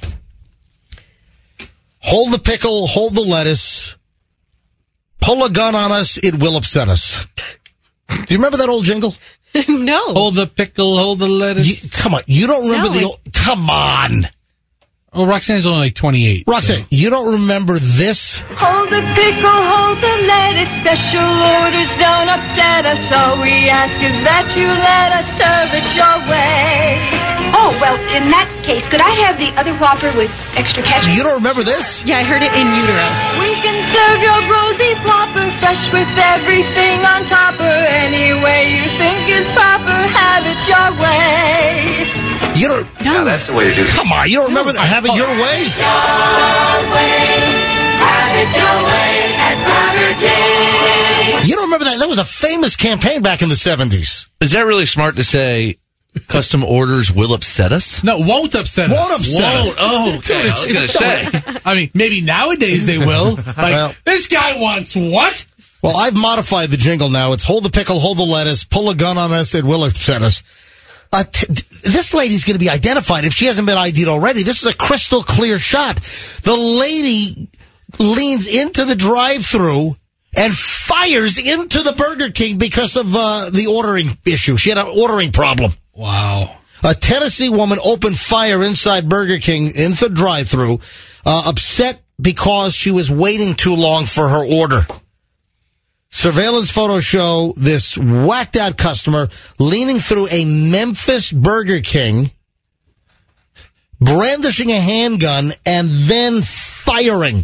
Hold the pickle, hold the lettuce. Pull a gun on us, it will upset us. Do you remember that old jingle? No. Hold the pickle, hold the lettuce. Come on, you don't remember come on. Oh, Roxanne's only like 28. Roxanne, you don't remember this? Hold the pickle, hold the lettuce. Special orders don't upset us. All we ask is that you let us serve it your way. Oh, well, in that case, could I have the other Whopper with extra ketchup? You don't remember this? Yeah, I heard it in utero. We can serve your rolled beef Whopper fresh with everything on topper. Any way you think is proper, have it your way. You don't. No, that's the way to do it. Come on, you don't remember Have It Your Way? Your way, have it your way at Burger King. You don't remember that? That was a famous campaign back in the 70s. Is that really smart to say custom orders will upset us? No, won't upset us. Won't upset us. Oh, okay. Dude, I was going to say. I mean, maybe nowadays they will. Like, this guy wants what? Well, I've modified the jingle now. It's hold the pickle, hold the lettuce, pull a gun on us, it will upset us. This lady's going to be identified if she hasn't been ID'd already. This is a crystal clear shot. The lady leans into the drive-thru and fires into the Burger King because of the ordering issue. She had an ordering problem. Wow. A Tennessee woman opened fire inside Burger King in the drive-thru, upset because she was waiting too long for her order. Surveillance photos show this whacked-out customer leaning through a Memphis Burger King, brandishing a handgun, and then firing.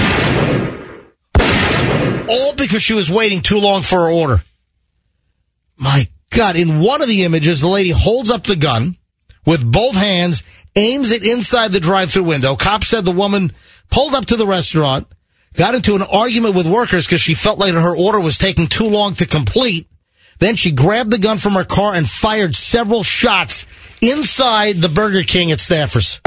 All because she was waiting too long for her order. My God, in one of the images, the lady holds up the gun with both hands, aims it inside the drive-thru window. Cops said the woman pulled up to the restaurant, got into an argument with workers because she felt like her order was taking too long to complete. Then she grabbed the gun from her car and fired several shots inside the Burger King at Staffers.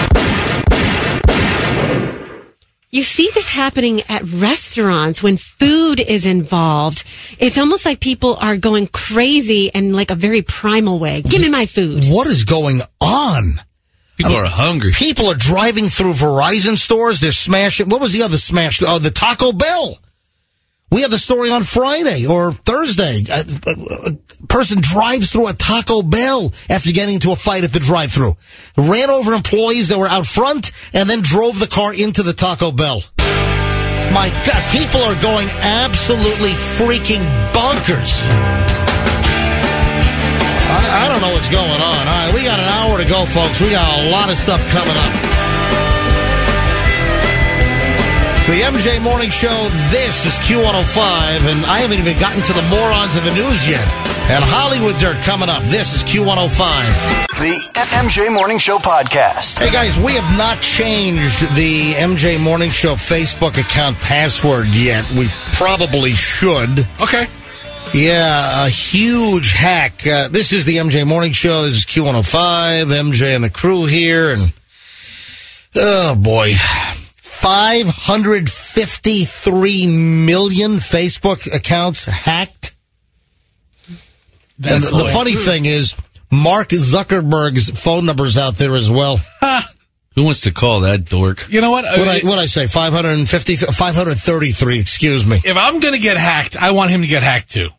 You see this happening at restaurants when food is involved. It's almost like people are going crazy in like a very primal way. Give me my food. What is going on? People are hungry. People are driving through Verizon stores. They're smashing. What was the other smash? Oh, the Taco Bell. We had the story on Friday or Thursday. A person drives through a Taco Bell after getting into a fight at the drive-thru. Ran over employees that were out front and then drove the car into the Taco Bell. My God, people are going absolutely freaking bonkers. I don't know what's going on. All right, we got an hour to go, folks. We got a lot of stuff coming up. The MJ Morning Show, this is Q105, and I haven't even gotten to the morons of the news yet. And Hollywood Dirt coming up. This is Q105. The MJ Morning Show podcast. Hey, guys, we have not changed the MJ Morning Show Facebook account password yet. We probably should. Okay. Yeah, a huge hack. This is the MJ Morning Show. This is Q105. MJ and the crew here. And, oh, boy. 553 million Facebook accounts hacked. And the funny thing is, Mark Zuckerberg's phone number's out there as well. Who wants to call that dork? You know what? What'd I say? 533, excuse me. If I'm going to get hacked, I want him to get hacked too.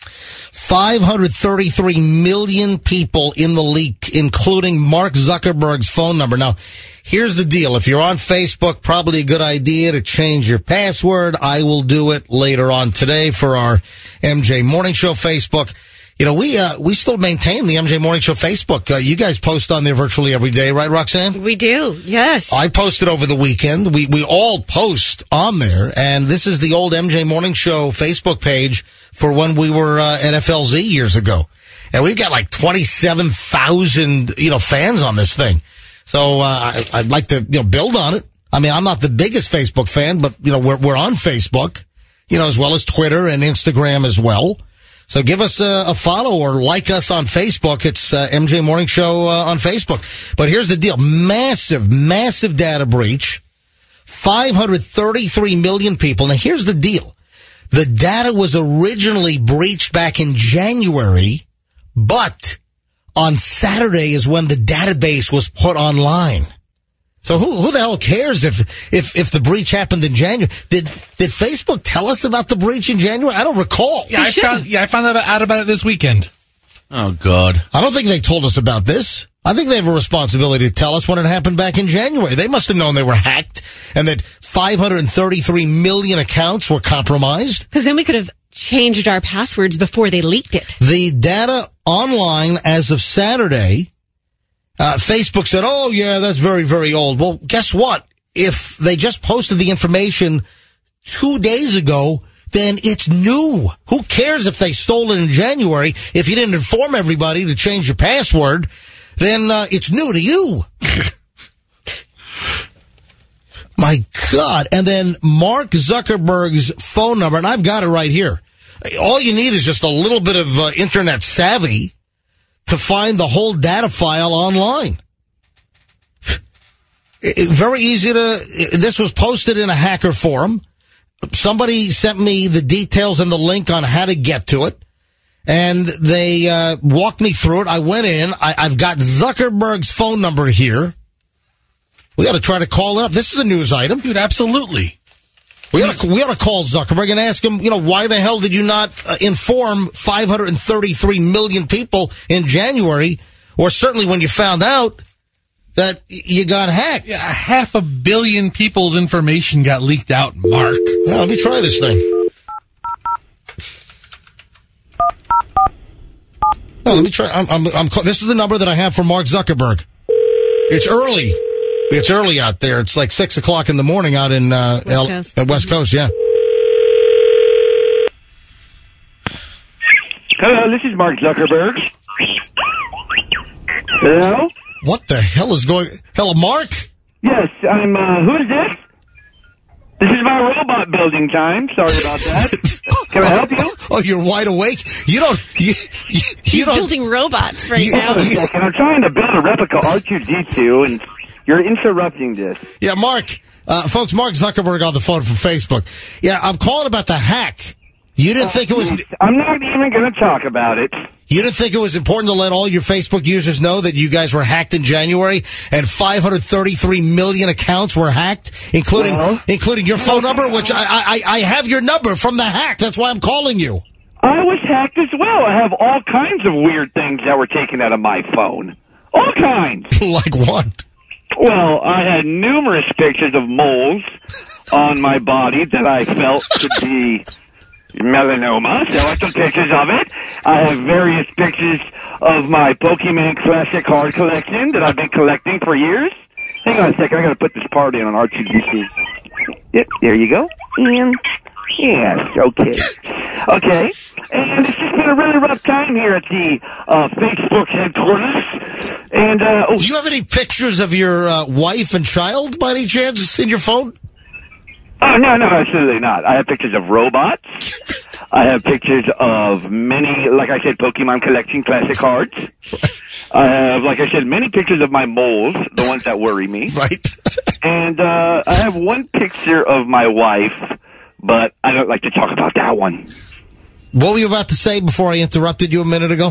533 million people in the leak, including Mark Zuckerberg's phone number. Now, here's the deal. If you're on Facebook, probably a good idea to change your password. I will do it later on today for our MJ Morning Show Facebook. You know, we still maintain the MJ Morning Show Facebook. You guys post on there virtually every day, right, Roxanne? We do, yes. I posted over the weekend. We all post on there, and this is the old MJ Morning Show Facebook page for when we were at FLZ years ago. And we've got like 27,000, fans on this thing. So I'd like to, build on it. I mean, I'm not the biggest Facebook fan, but, we're on Facebook, as well as Twitter and Instagram as well. So give us a follow or like us on Facebook. It's MJ Morning Show on Facebook. But here's the deal. Massive data breach. 533 million people. Now, here's the deal. The data was originally breached back in January, but on Saturday is when the database was put online. So who the hell cares if the breach happened in January? Did Facebook tell us about the breach in January? I don't recall. Yeah, I found out about it this weekend. Oh, God. I don't think they told us about this. I think they have a responsibility to tell us when it happened back in January. They must have known they were hacked and that 533 million accounts were compromised. Because then we could have changed our passwords before they leaked it. The data online as of Saturday, Facebook said, oh, yeah, that's very, very old. Well, guess what? If they just posted the information 2 days ago, then it's new. Who cares if they stole it in January? If you didn't inform everybody to change your password, then it's new to you. My God. And then Mark Zuckerberg's phone number, and I've got it right here. All you need is just a little bit of internet savvy to find the whole data file online. Very easy this was posted in a hacker forum. Somebody sent me the details and the link on how to get to it. And they walked me through it. I went in. I've got Zuckerberg's phone number here. We got to try to call it up. This is a news item. Dude, absolutely. We ought to call Zuckerberg and ask him, why the hell did you not inform 533 million people in January, or certainly when you found out that you got hacked? Yeah, 500 million people's information got leaked out, Mark. Well, let me try this thing. Oh, let me try. This is the number that I have for Mark Zuckerberg. It's early. It's early out there. It's like 6 o'clock in the morning out in West Coast, yeah. Hello, this is Mark Zuckerberg. Hello? What the hell is going... Hello, Mark? Yes, I'm, who is this? This is my robot building time. Sorry about that. Can I help you? Oh, you're wide awake? You He's don't... building robots right now. Wait a second. I'm trying to build a replica R2-D2, and you're interrupting this. Yeah, Mark. Folks, Mark Zuckerberg on the phone from Facebook. Yeah, I'm calling about the hack. You didn't think it was... I'm not even going to talk about it. You didn't think it was important to let all your Facebook users know that you guys were hacked in January and 533 million accounts were hacked, including your phone number, which I have your number from the hack. That's why I'm calling you. I was hacked as well. I have all kinds of weird things that were taken out of my phone. All kinds. Like what? Well, I had numerous pictures of moles on my body that I felt could be melanoma, so I took pictures of it. I have various pictures of my Pokemon Classic card collection that I've been collecting for years. Hang on a second, I gotta put this part in on R2D2. Yep, there you go. And yes, okay. Okay, and it's just been a really rough time here at the Facebook headquarters. And do you have any pictures of your wife and child by any chance in your phone? Oh, no, absolutely not. I have pictures of robots. I have pictures of many, like I said, Pokemon collection classic cards. I have, like I said, many pictures of my moles, the ones that worry me. Right. And I have one picture of my wife, but I don't like to talk about that one. What were you about to say before I interrupted you a minute ago?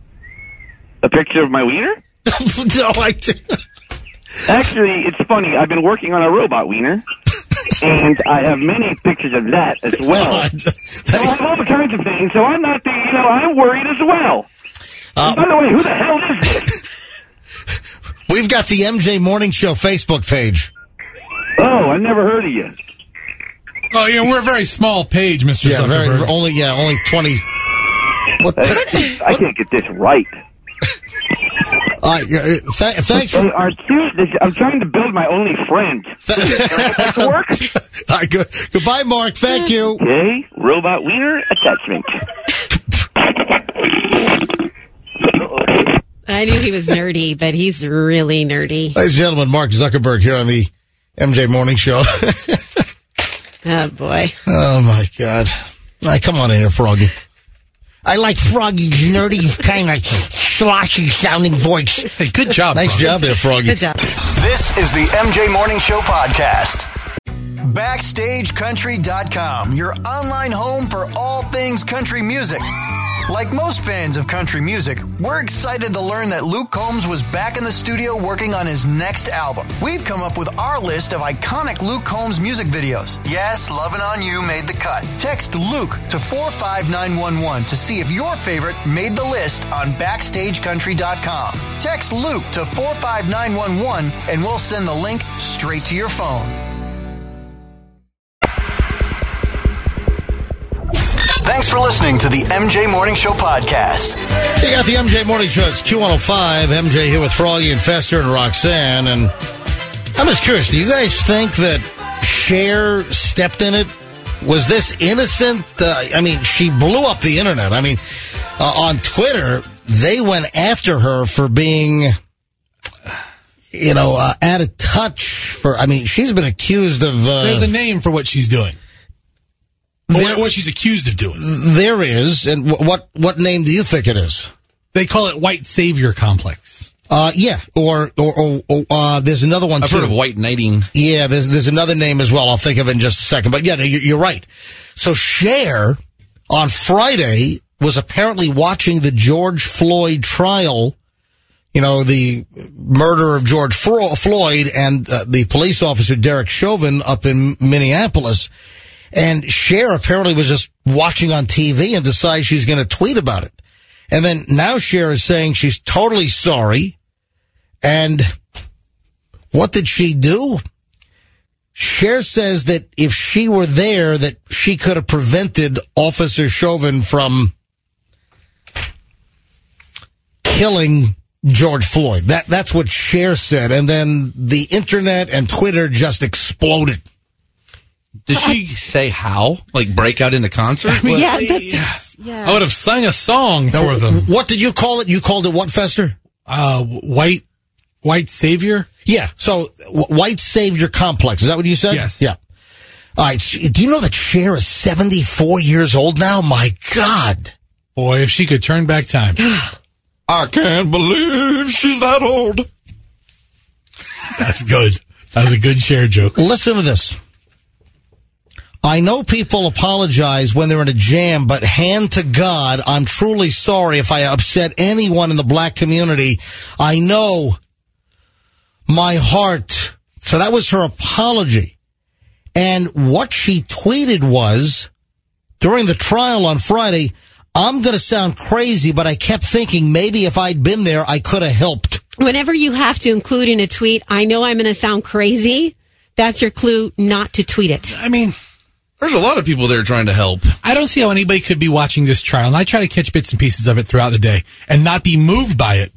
A picture of my wiener? No, I didn't. Actually, it's funny. I've been working on a robot wiener. And I have many pictures of that as well. So I have all kinds of things, so I'm not, I'm worried as well. By the way, who the hell is this? We've got the MJ Morning Show Facebook page. Oh, I never heard of you. Oh, yeah, we're a very small page, Mr. Zuckerberg. Only 20. I can't get this right. Thanks for... I'm trying to build my only friend. To work? All right, goodbye, Mark. Thank you. Okay, robot wiener attachment. I knew he was nerdy, but he's really nerdy. Ladies and gentlemen, Mark Zuckerberg here on the MJ Morning Show. Oh, boy. Oh, my God. Come on in here, Froggy. I like Froggy's nerdy, kind of sloshy sounding voice. Hey, good job. Nice Froggy. job there, Froggy. Good job. This is the MJ Morning Show podcast. BackstageCountry.com, your online home for all things country music. Like most fans of country music, we're excited to learn that Luke Combs was back in the studio working on his next album. We've come up with our list of iconic Luke Combs music videos. Yes, Lovin' On You made the cut. Text Luke to 45911 to see if your favorite made the list on BackstageCountry.com. Text Luke to 45911 and we'll send the link straight to your phone. Thanks for listening to the MJ Morning Show podcast. You got the MJ Morning Show. It's Q105. MJ here with Froggy and Fester and Roxanne. And I'm just curious, do you guys think that Cher stepped in it? Was this innocent? She blew up the internet. On Twitter, they went after her for being, out of touch. She's been accused of... There's a name for what she's doing. What she's accused of doing. There is. And what name do you think it is? They call it white savior complex. Yeah. Or there's another one, I've too. heard of white knighting. Yeah, there's another name as well. I'll think of it in just a second. But yeah, you're right. So Cher, on Friday, was apparently watching the George Floyd trial. The murder of George Floyd and the police officer Derek Chauvin up in Minneapolis. And Cher apparently was just watching on TV and decided she's going to tweet about it. And then now Cher is saying she's totally sorry. And what did she do? Cher says that if she were there, that she could have prevented Officer Chauvin from killing George Floyd. That's what Cher said. And then the internet and Twitter just exploded. Did she say how? Like break out into concert? Yeah. I would have sung a song for them. What did you call it? You called it what, Fester? White savior? Yeah. So white savior complex. Is that what you said? Yes. Yeah. All right. Do you know that Cher is 74 years old now? My God. Boy, if she could turn back time. I can't believe she's that old. That's good. That's a good Cher joke. Listen to this. I know people apologize when they're in a jam, but hand to God, I'm truly sorry if I upset anyone in the black community. I know my heart. So that was her apology. And what she tweeted was, during the trial on Friday, I'm going to sound crazy, but I kept thinking maybe if I'd been there, I could have helped. Whenever you have to include in a tweet, I know I'm going to sound crazy, that's your clue not to tweet it. There's a lot of people there trying to help. I don't see how anybody could be watching this trial, and I try to catch bits and pieces of it throughout the day and not be moved by it.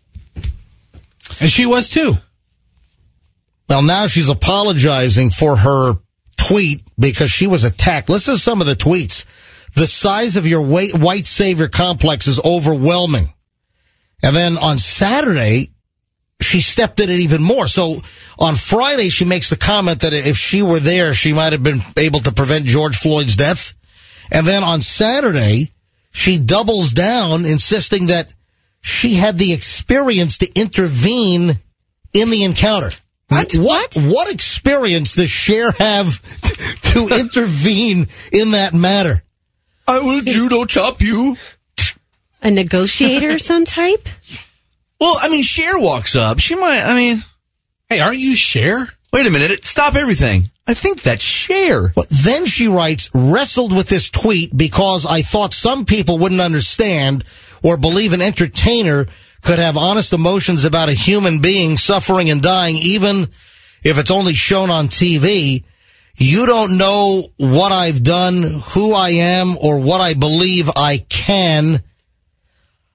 And she was too. Well, now she's apologizing for her tweet because she was attacked. Listen to some of the tweets. The size of your white savior complex is overwhelming. And then on Saturday, she stepped in it even more. So on Friday, she makes the comment that if she were there, she might have been able to prevent George Floyd's death. And then on Saturday, she doubles down, insisting that she had the experience to intervene in the encounter. What experience does Cher have to intervene in that matter? I will judo chop you. A negotiator of some type? Well, Cher walks up. She might, Hey, aren't you Cher? Wait a minute. Stop everything. I think that's Cher. But then she writes, wrestled with this tweet because I thought some people wouldn't understand or believe an entertainer could have honest emotions about a human being suffering and dying, even if it's only shown on TV. You don't know what I've done, who I am, or what I believe I can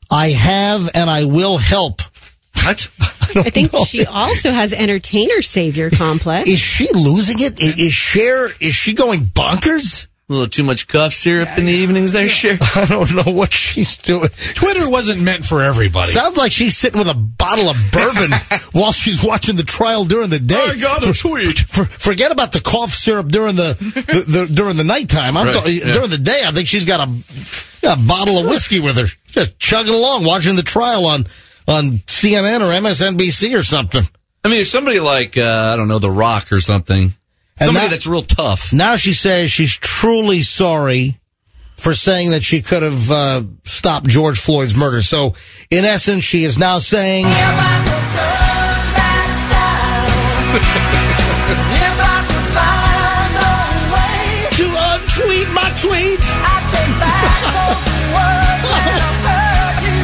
I have and I will help. What? I think she also has entertainer savior complex. Is she losing it? Is she going bonkers? A little too much cough syrup in the evenings there, Cher? I don't know what she's doing. Twitter wasn't meant for everybody. Sounds like she's sitting with a bottle of bourbon while she's watching the trial during the day. I got a tweet. Forget about the cough syrup during the during the nighttime. During the day, I think she's got a bottle of whiskey with her, just chugging along, watching the trial on CNN or MSNBC or something. I mean, if somebody like, I don't know, The Rock or something, somebody that's real tough. Now she says she's truly sorry for saying that she could have stopped George Floyd's murder. So, in essence, she is now saying... To untweet my tweet, I take back those words that hurt you.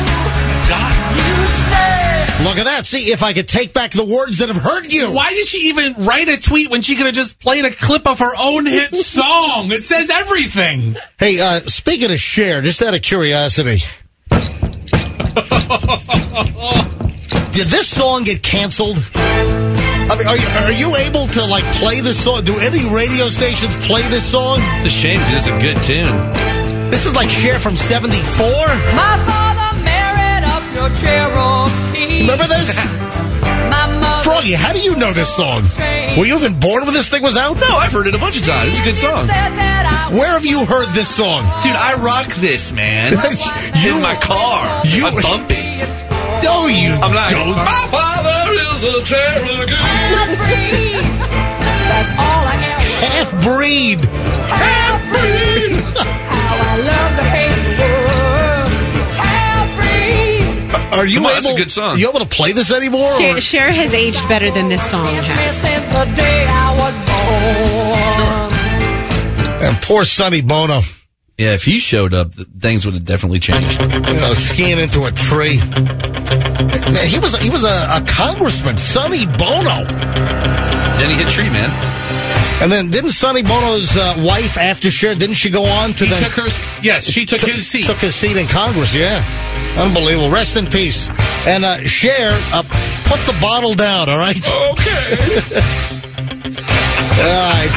Look at that. See, if I could take back the words that have hurt you. Why did she even write a tweet when she could have just played a clip of her own hit song? It says everything. Hey, speaking of Cher, just out of curiosity, did this song get canceled? I mean, are you able to, like, play this song? Do any radio stations play this song? It's a shame because it's a good tune. This is like Cher from 74? My father married up your Cherokee. Remember this? Froggy, how do you know this song? Were you even born when this thing was out? No, I've heard it a bunch of times. It's a good song. Where have you heard this song? Dude, I rock this, man. In my car. I bump it. No, you I'm like, don't. my father is a Cherokee. Half-breed. That's all I am. Half-breed. Half-breed. How I love to hate the world. Half-breed. Are you Come on, able? that's a good song. Are you able to play this anymore? or- Cher has aged better than this song has. Since the day I was born. And poor Sonny Bono. Yeah, if he showed up, things would have definitely changed. Skiing into a tree. Man, he was a congressman, Sonny Bono. Then he hit tree, man. And then didn't Sonny Bono's wife, after Cher, didn't she go on to He took her. Yes, she took his seat. Took his seat in Congress, yeah. Unbelievable. Rest in peace. And Cher, put the bottle down, all right? Okay. All right,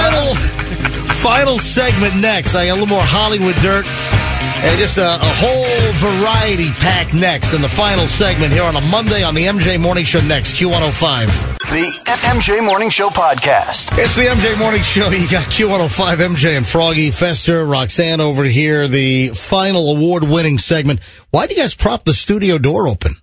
final segment next. I got a little more Hollywood dirt and just a whole variety pack next in the final segment here on a Monday on the MJ Morning Show next, Q105. The MJ Morning Show podcast. It's the MJ Morning Show. You got Q105, MJ and Froggy, Fester, Roxanne over here, the final award-winning segment. Why do you guys prop the studio door open?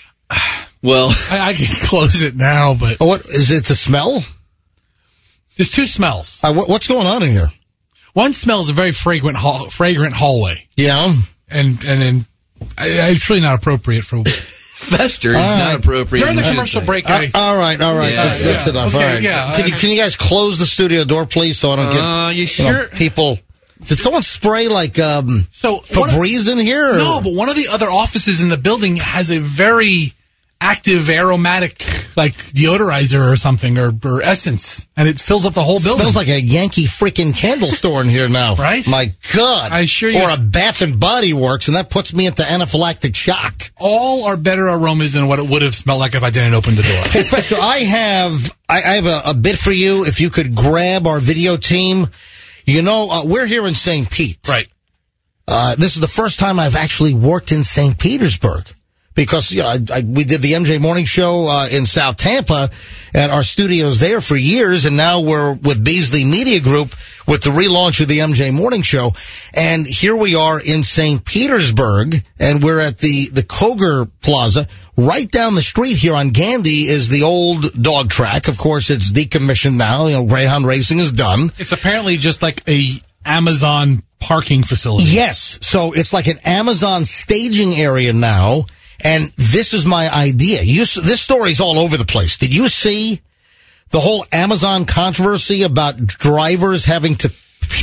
Well, I can close it now, but... Oh, what is it, the smell? There's two smells. What's going on in here? One smells a very fragrant hallway. Yeah. And then it's really not appropriate for... Fester is not appropriate. During the commercial break, all right. Yeah, that's enough. Okay, all right. yeah. Can you guys close the studio door, please, so I don't get you sure? People. Did someone spray like Febreze in here? Or? No, but one of the other offices in the building has a very active aromatic like deodorizer or something or essence, and it fills up the whole building. Smells like a Yankee freaking candle store in here now. Right? My God. I assure you. Or a Bath and Body Works, and that puts me into anaphylactic shock. All are better aromas than what it would have smelled like if I didn't open the door. Hey, Fester, I have a bit for you. If you could grab our video team. You know, we're here in St. Pete. Right. This is the first time I've actually worked in St. Petersburg. Because, you know, we did the MJ Morning Show in South Tampa at our studios there for years, and now we're with Beasley Media Group with the relaunch of the MJ Morning Show. And here we are in St. Petersburg, and we're at the Koger Plaza. Right down the street here on Gandhi is the old dog track. Of course, it's decommissioned now. You know, Greyhound racing is done. It's apparently just like a Amazon parking facility. Yes. So it's like an Amazon staging area now. And this is my idea. This story's all over the place. Did you see the whole Amazon controversy about drivers having to...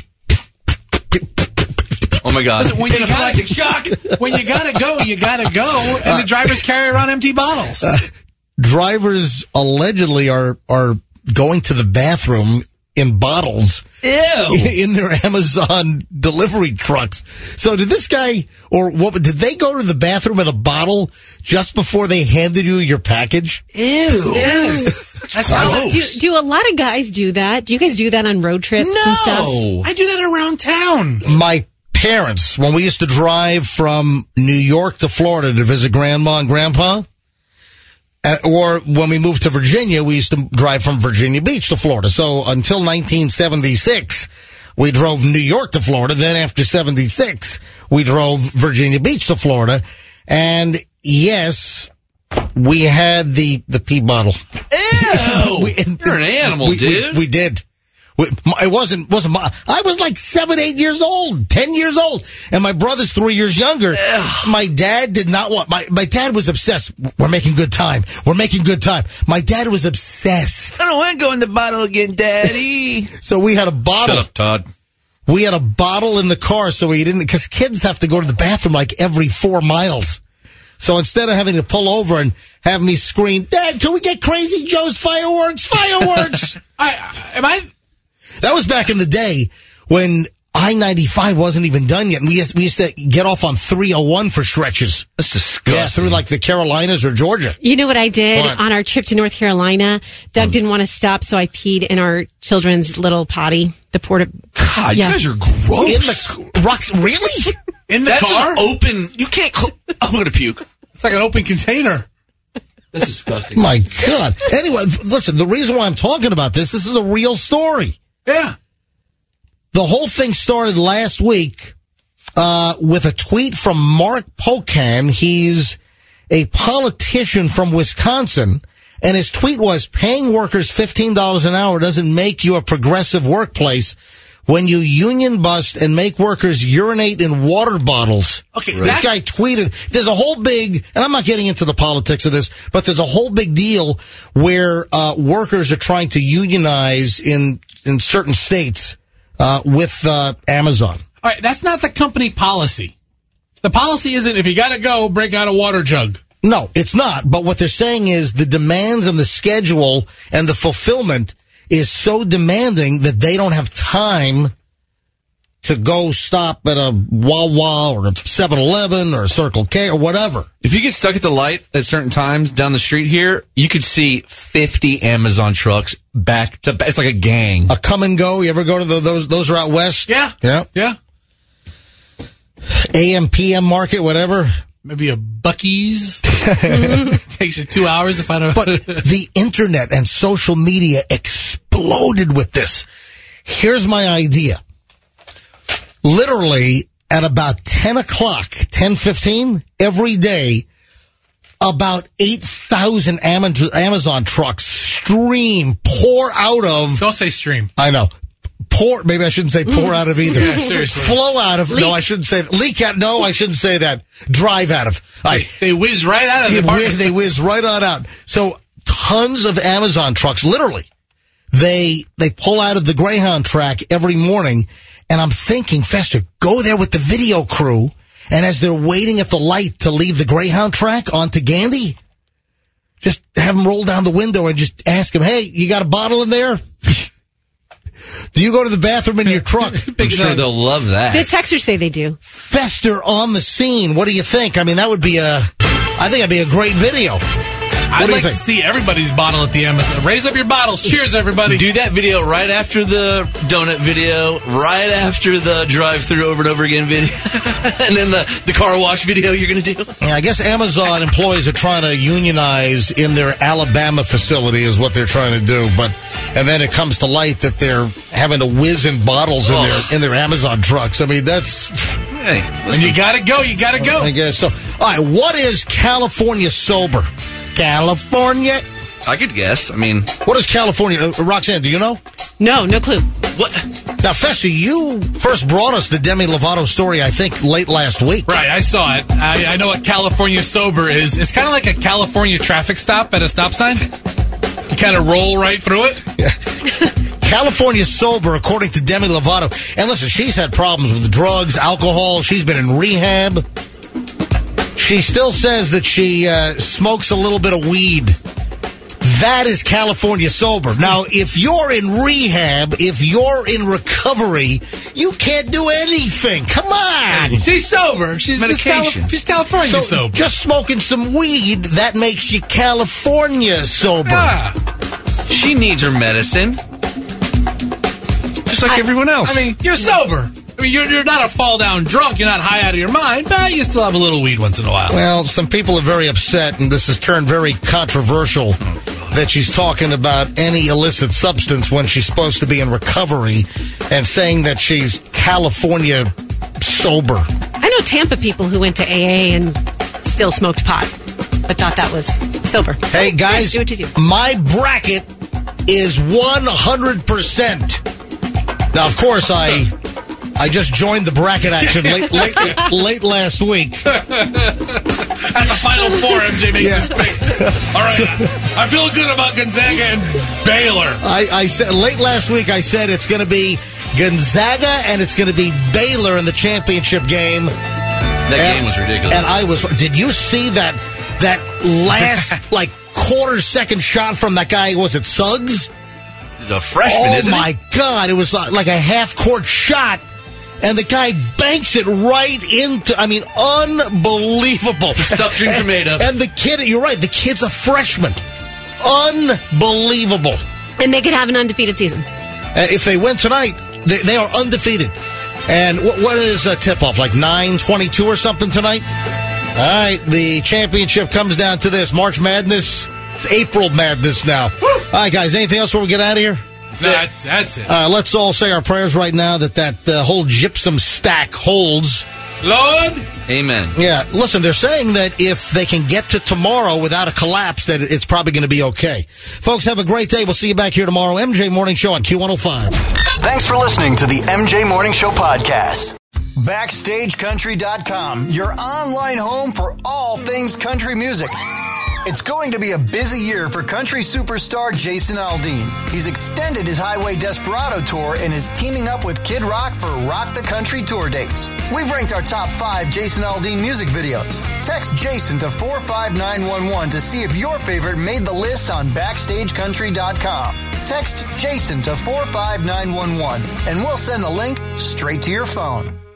Oh, my God. Listen, when you gotta go, you gotta go. And the drivers carry around empty bottles. Drivers allegedly are going to the bathroom in bottles in their Amazon delivery trucks. So did this guy, or what, did they go to the bathroom in a bottle just before they handed you your package? Ew. Yes. That's gross. Do a lot of guys do that? Do you guys do that on road trips and stuff? No. I do that around town. My parents, when we used to drive from New York to Florida to visit Grandma and Grandpa, or when we moved to Virginia, we used to drive from Virginia Beach to Florida. So until 1976, we drove New York to Florida. Then after 76, we drove Virginia Beach to Florida. And yes, we had the pee bottle. Ew! You're an animal, dude. We did. It wasn't I was like 7, 8 years old, 10 years old. And my brother's 3 years younger. My dad did not want, my dad was obsessed. We're making good time. We're making good time. My dad was obsessed. I don't want to go in the bottle again, Daddy. So we had a bottle. Shut up, Todd. We had a bottle in the car so we didn't, because kids have to go to the bathroom like every 4 miles. So instead of having to pull over and have me scream, Dad, can we get Crazy Joe's fireworks? Fireworks! That was back in the day when I-95 wasn't even done yet. And we used to get off on 301 for stretches. That's disgusting. Yeah, through like the Carolinas or Georgia. You know what I did What? on our trip to North Carolina? Doug didn't want to stop, so I peed in our children's little potty. The porta. God, you guys are gross. In the rocks, really? In the That's car? an open. You can't. I'm going to puke. It's like an open container. That's disgusting. My God. Anyway, listen, the reason why I'm talking about this is a real story. Yeah. The whole thing started last week with a tweet from Mark Pocan. He's a politician from Wisconsin, and his tweet was, paying workers $15 an hour doesn't make you a progressive workplace when you union bust and make workers urinate in water bottles. Okay, this guy tweeted, there's a whole big, and I'm not getting into the politics of this, but there's a whole big deal where workers are trying to unionize in certain states with Amazon. All right, that's not the company policy. The policy isn't, if you got to go, break out a water jug. No, it's not. But what they're saying is the demands and the schedule and the fulfillment is so demanding that they don't have time to go stop at a Wawa or a 7-Eleven or a Circle K or whatever. If you get stuck at the light at certain times down the street here, you could see 50 Amazon trucks back to back. It's like a gang. A come and go. You ever go to those are out west? Yeah. Yeah. AM, PM market, whatever. Maybe a Buc-ee's. Takes you 2 hours to find out. But the internet and social media exploded with this. Here's my idea. Literally at about 10 o'clock, 10:15 every day, about 8,000 Amazon trucks pour out of. Don't say stream. I know. Maybe I shouldn't say pour out of either. Yeah, seriously. Flow out of. No, I shouldn't say leak out. No, I shouldn't say that. Drive out of. They whiz right out of the park. They whiz right on out. So tons of Amazon trucks, literally, they pull out of the Greyhound track every morning. And I'm thinking, Fester, go there with the video crew. And as they're waiting at the light to leave the Greyhound track onto Gandy, just have them roll down the window and just ask them, hey, you got a bottle in there? Do you go to the bathroom in your truck? I'm sure they'll love that. The texters say they do. Fester on the scene. What do you think? I mean, that would be I think that'd be a great video. I'd like to see everybody's bottle at the Amazon. Raise up your bottles. Cheers, everybody. Do that video right after the donut video, right after the drive-through over and over again video, and then the car wash video you're going to do. Yeah, I guess Amazon employees are trying to unionize in their Alabama facility is what they're trying to do. And then it comes to light that they're having to whiz in bottles in their Amazon trucks. I mean, that's... Hey, and you got to go. You got to go. I guess so. All right, what is California sober? California? I could guess. I mean... What is California? Roxanne, do you know? No clue. What? Now, Fester, you first brought us the Demi Lovato story, I think, late last week. Right, I saw it. I know what California sober is. It's kind of like a California traffic stop at a stop sign. You kind of roll right through it. Yeah. California sober, according to Demi Lovato. And listen, she's had problems with drugs, alcohol. She's been in rehab. She still says that she smokes a little bit of weed. That is California sober. Now, if you're in rehab, if you're in recovery, you can't do anything. Come on. She's sober. She's medication. She's California sober. Just smoking some weed, that makes you California sober. Yeah. She needs her medicine. Just like everyone else. I mean, you're sober. I mean, you're not a fall-down drunk. You're not high out of your mind, but you still have a little weed once in a while. Well, some people are very upset, and this has turned very controversial, that she's talking about any illicit substance when she's supposed to be in recovery and saying that she's California sober. I know Tampa people who went to AA and still smoked pot, but thought that was sober. Hey, guys, do what you do. my bracket is 100%. Now, of course, I just joined the bracket action late last week. At the Final Four, MJ makes his picks. All right, I feel good about Gonzaga and Baylor. I said late last week. I said it's going to be Gonzaga and it's going to be Baylor in the championship game. That game was ridiculous. And I was. Did you see that last quarter-second shot from that guy? Was it Suggs? He's a freshman, isn't he? Oh my God! It was like a half-court shot. And the guy banks it right into, unbelievable. The stuff dreams are made of. And the kid, you're right, the kid's a freshman. Unbelievable. And they could have an undefeated season. If they win tonight, they are undefeated. And what is a tip-off, like 9:22 or something tonight? All right, the championship comes down to this. March Madness, April Madness now. All right, guys, anything else before we get out of here? That's it. Let's all say our prayers right now that whole gypsum stack holds. Lord. Amen. Yeah, listen, they're saying that if they can get to tomorrow without a collapse, that it's probably going to be okay. Folks, have a great day. We'll see you back here tomorrow. MJ Morning Show on Q105. Thanks for listening to the MJ Morning Show podcast. BackstageCountry.com, your online home for all things country music. It's going to be a busy year for country superstar Jason Aldean. He's extended his Highway Desperado tour and is teaming up with Kid Rock for Rock the Country tour dates. We've ranked our top 5 Jason Aldean music videos. Text Jason to 45911 to see if your favorite made the list on BackstageCountry.com. Text Jason to 45911 and we'll send the link straight to your phone.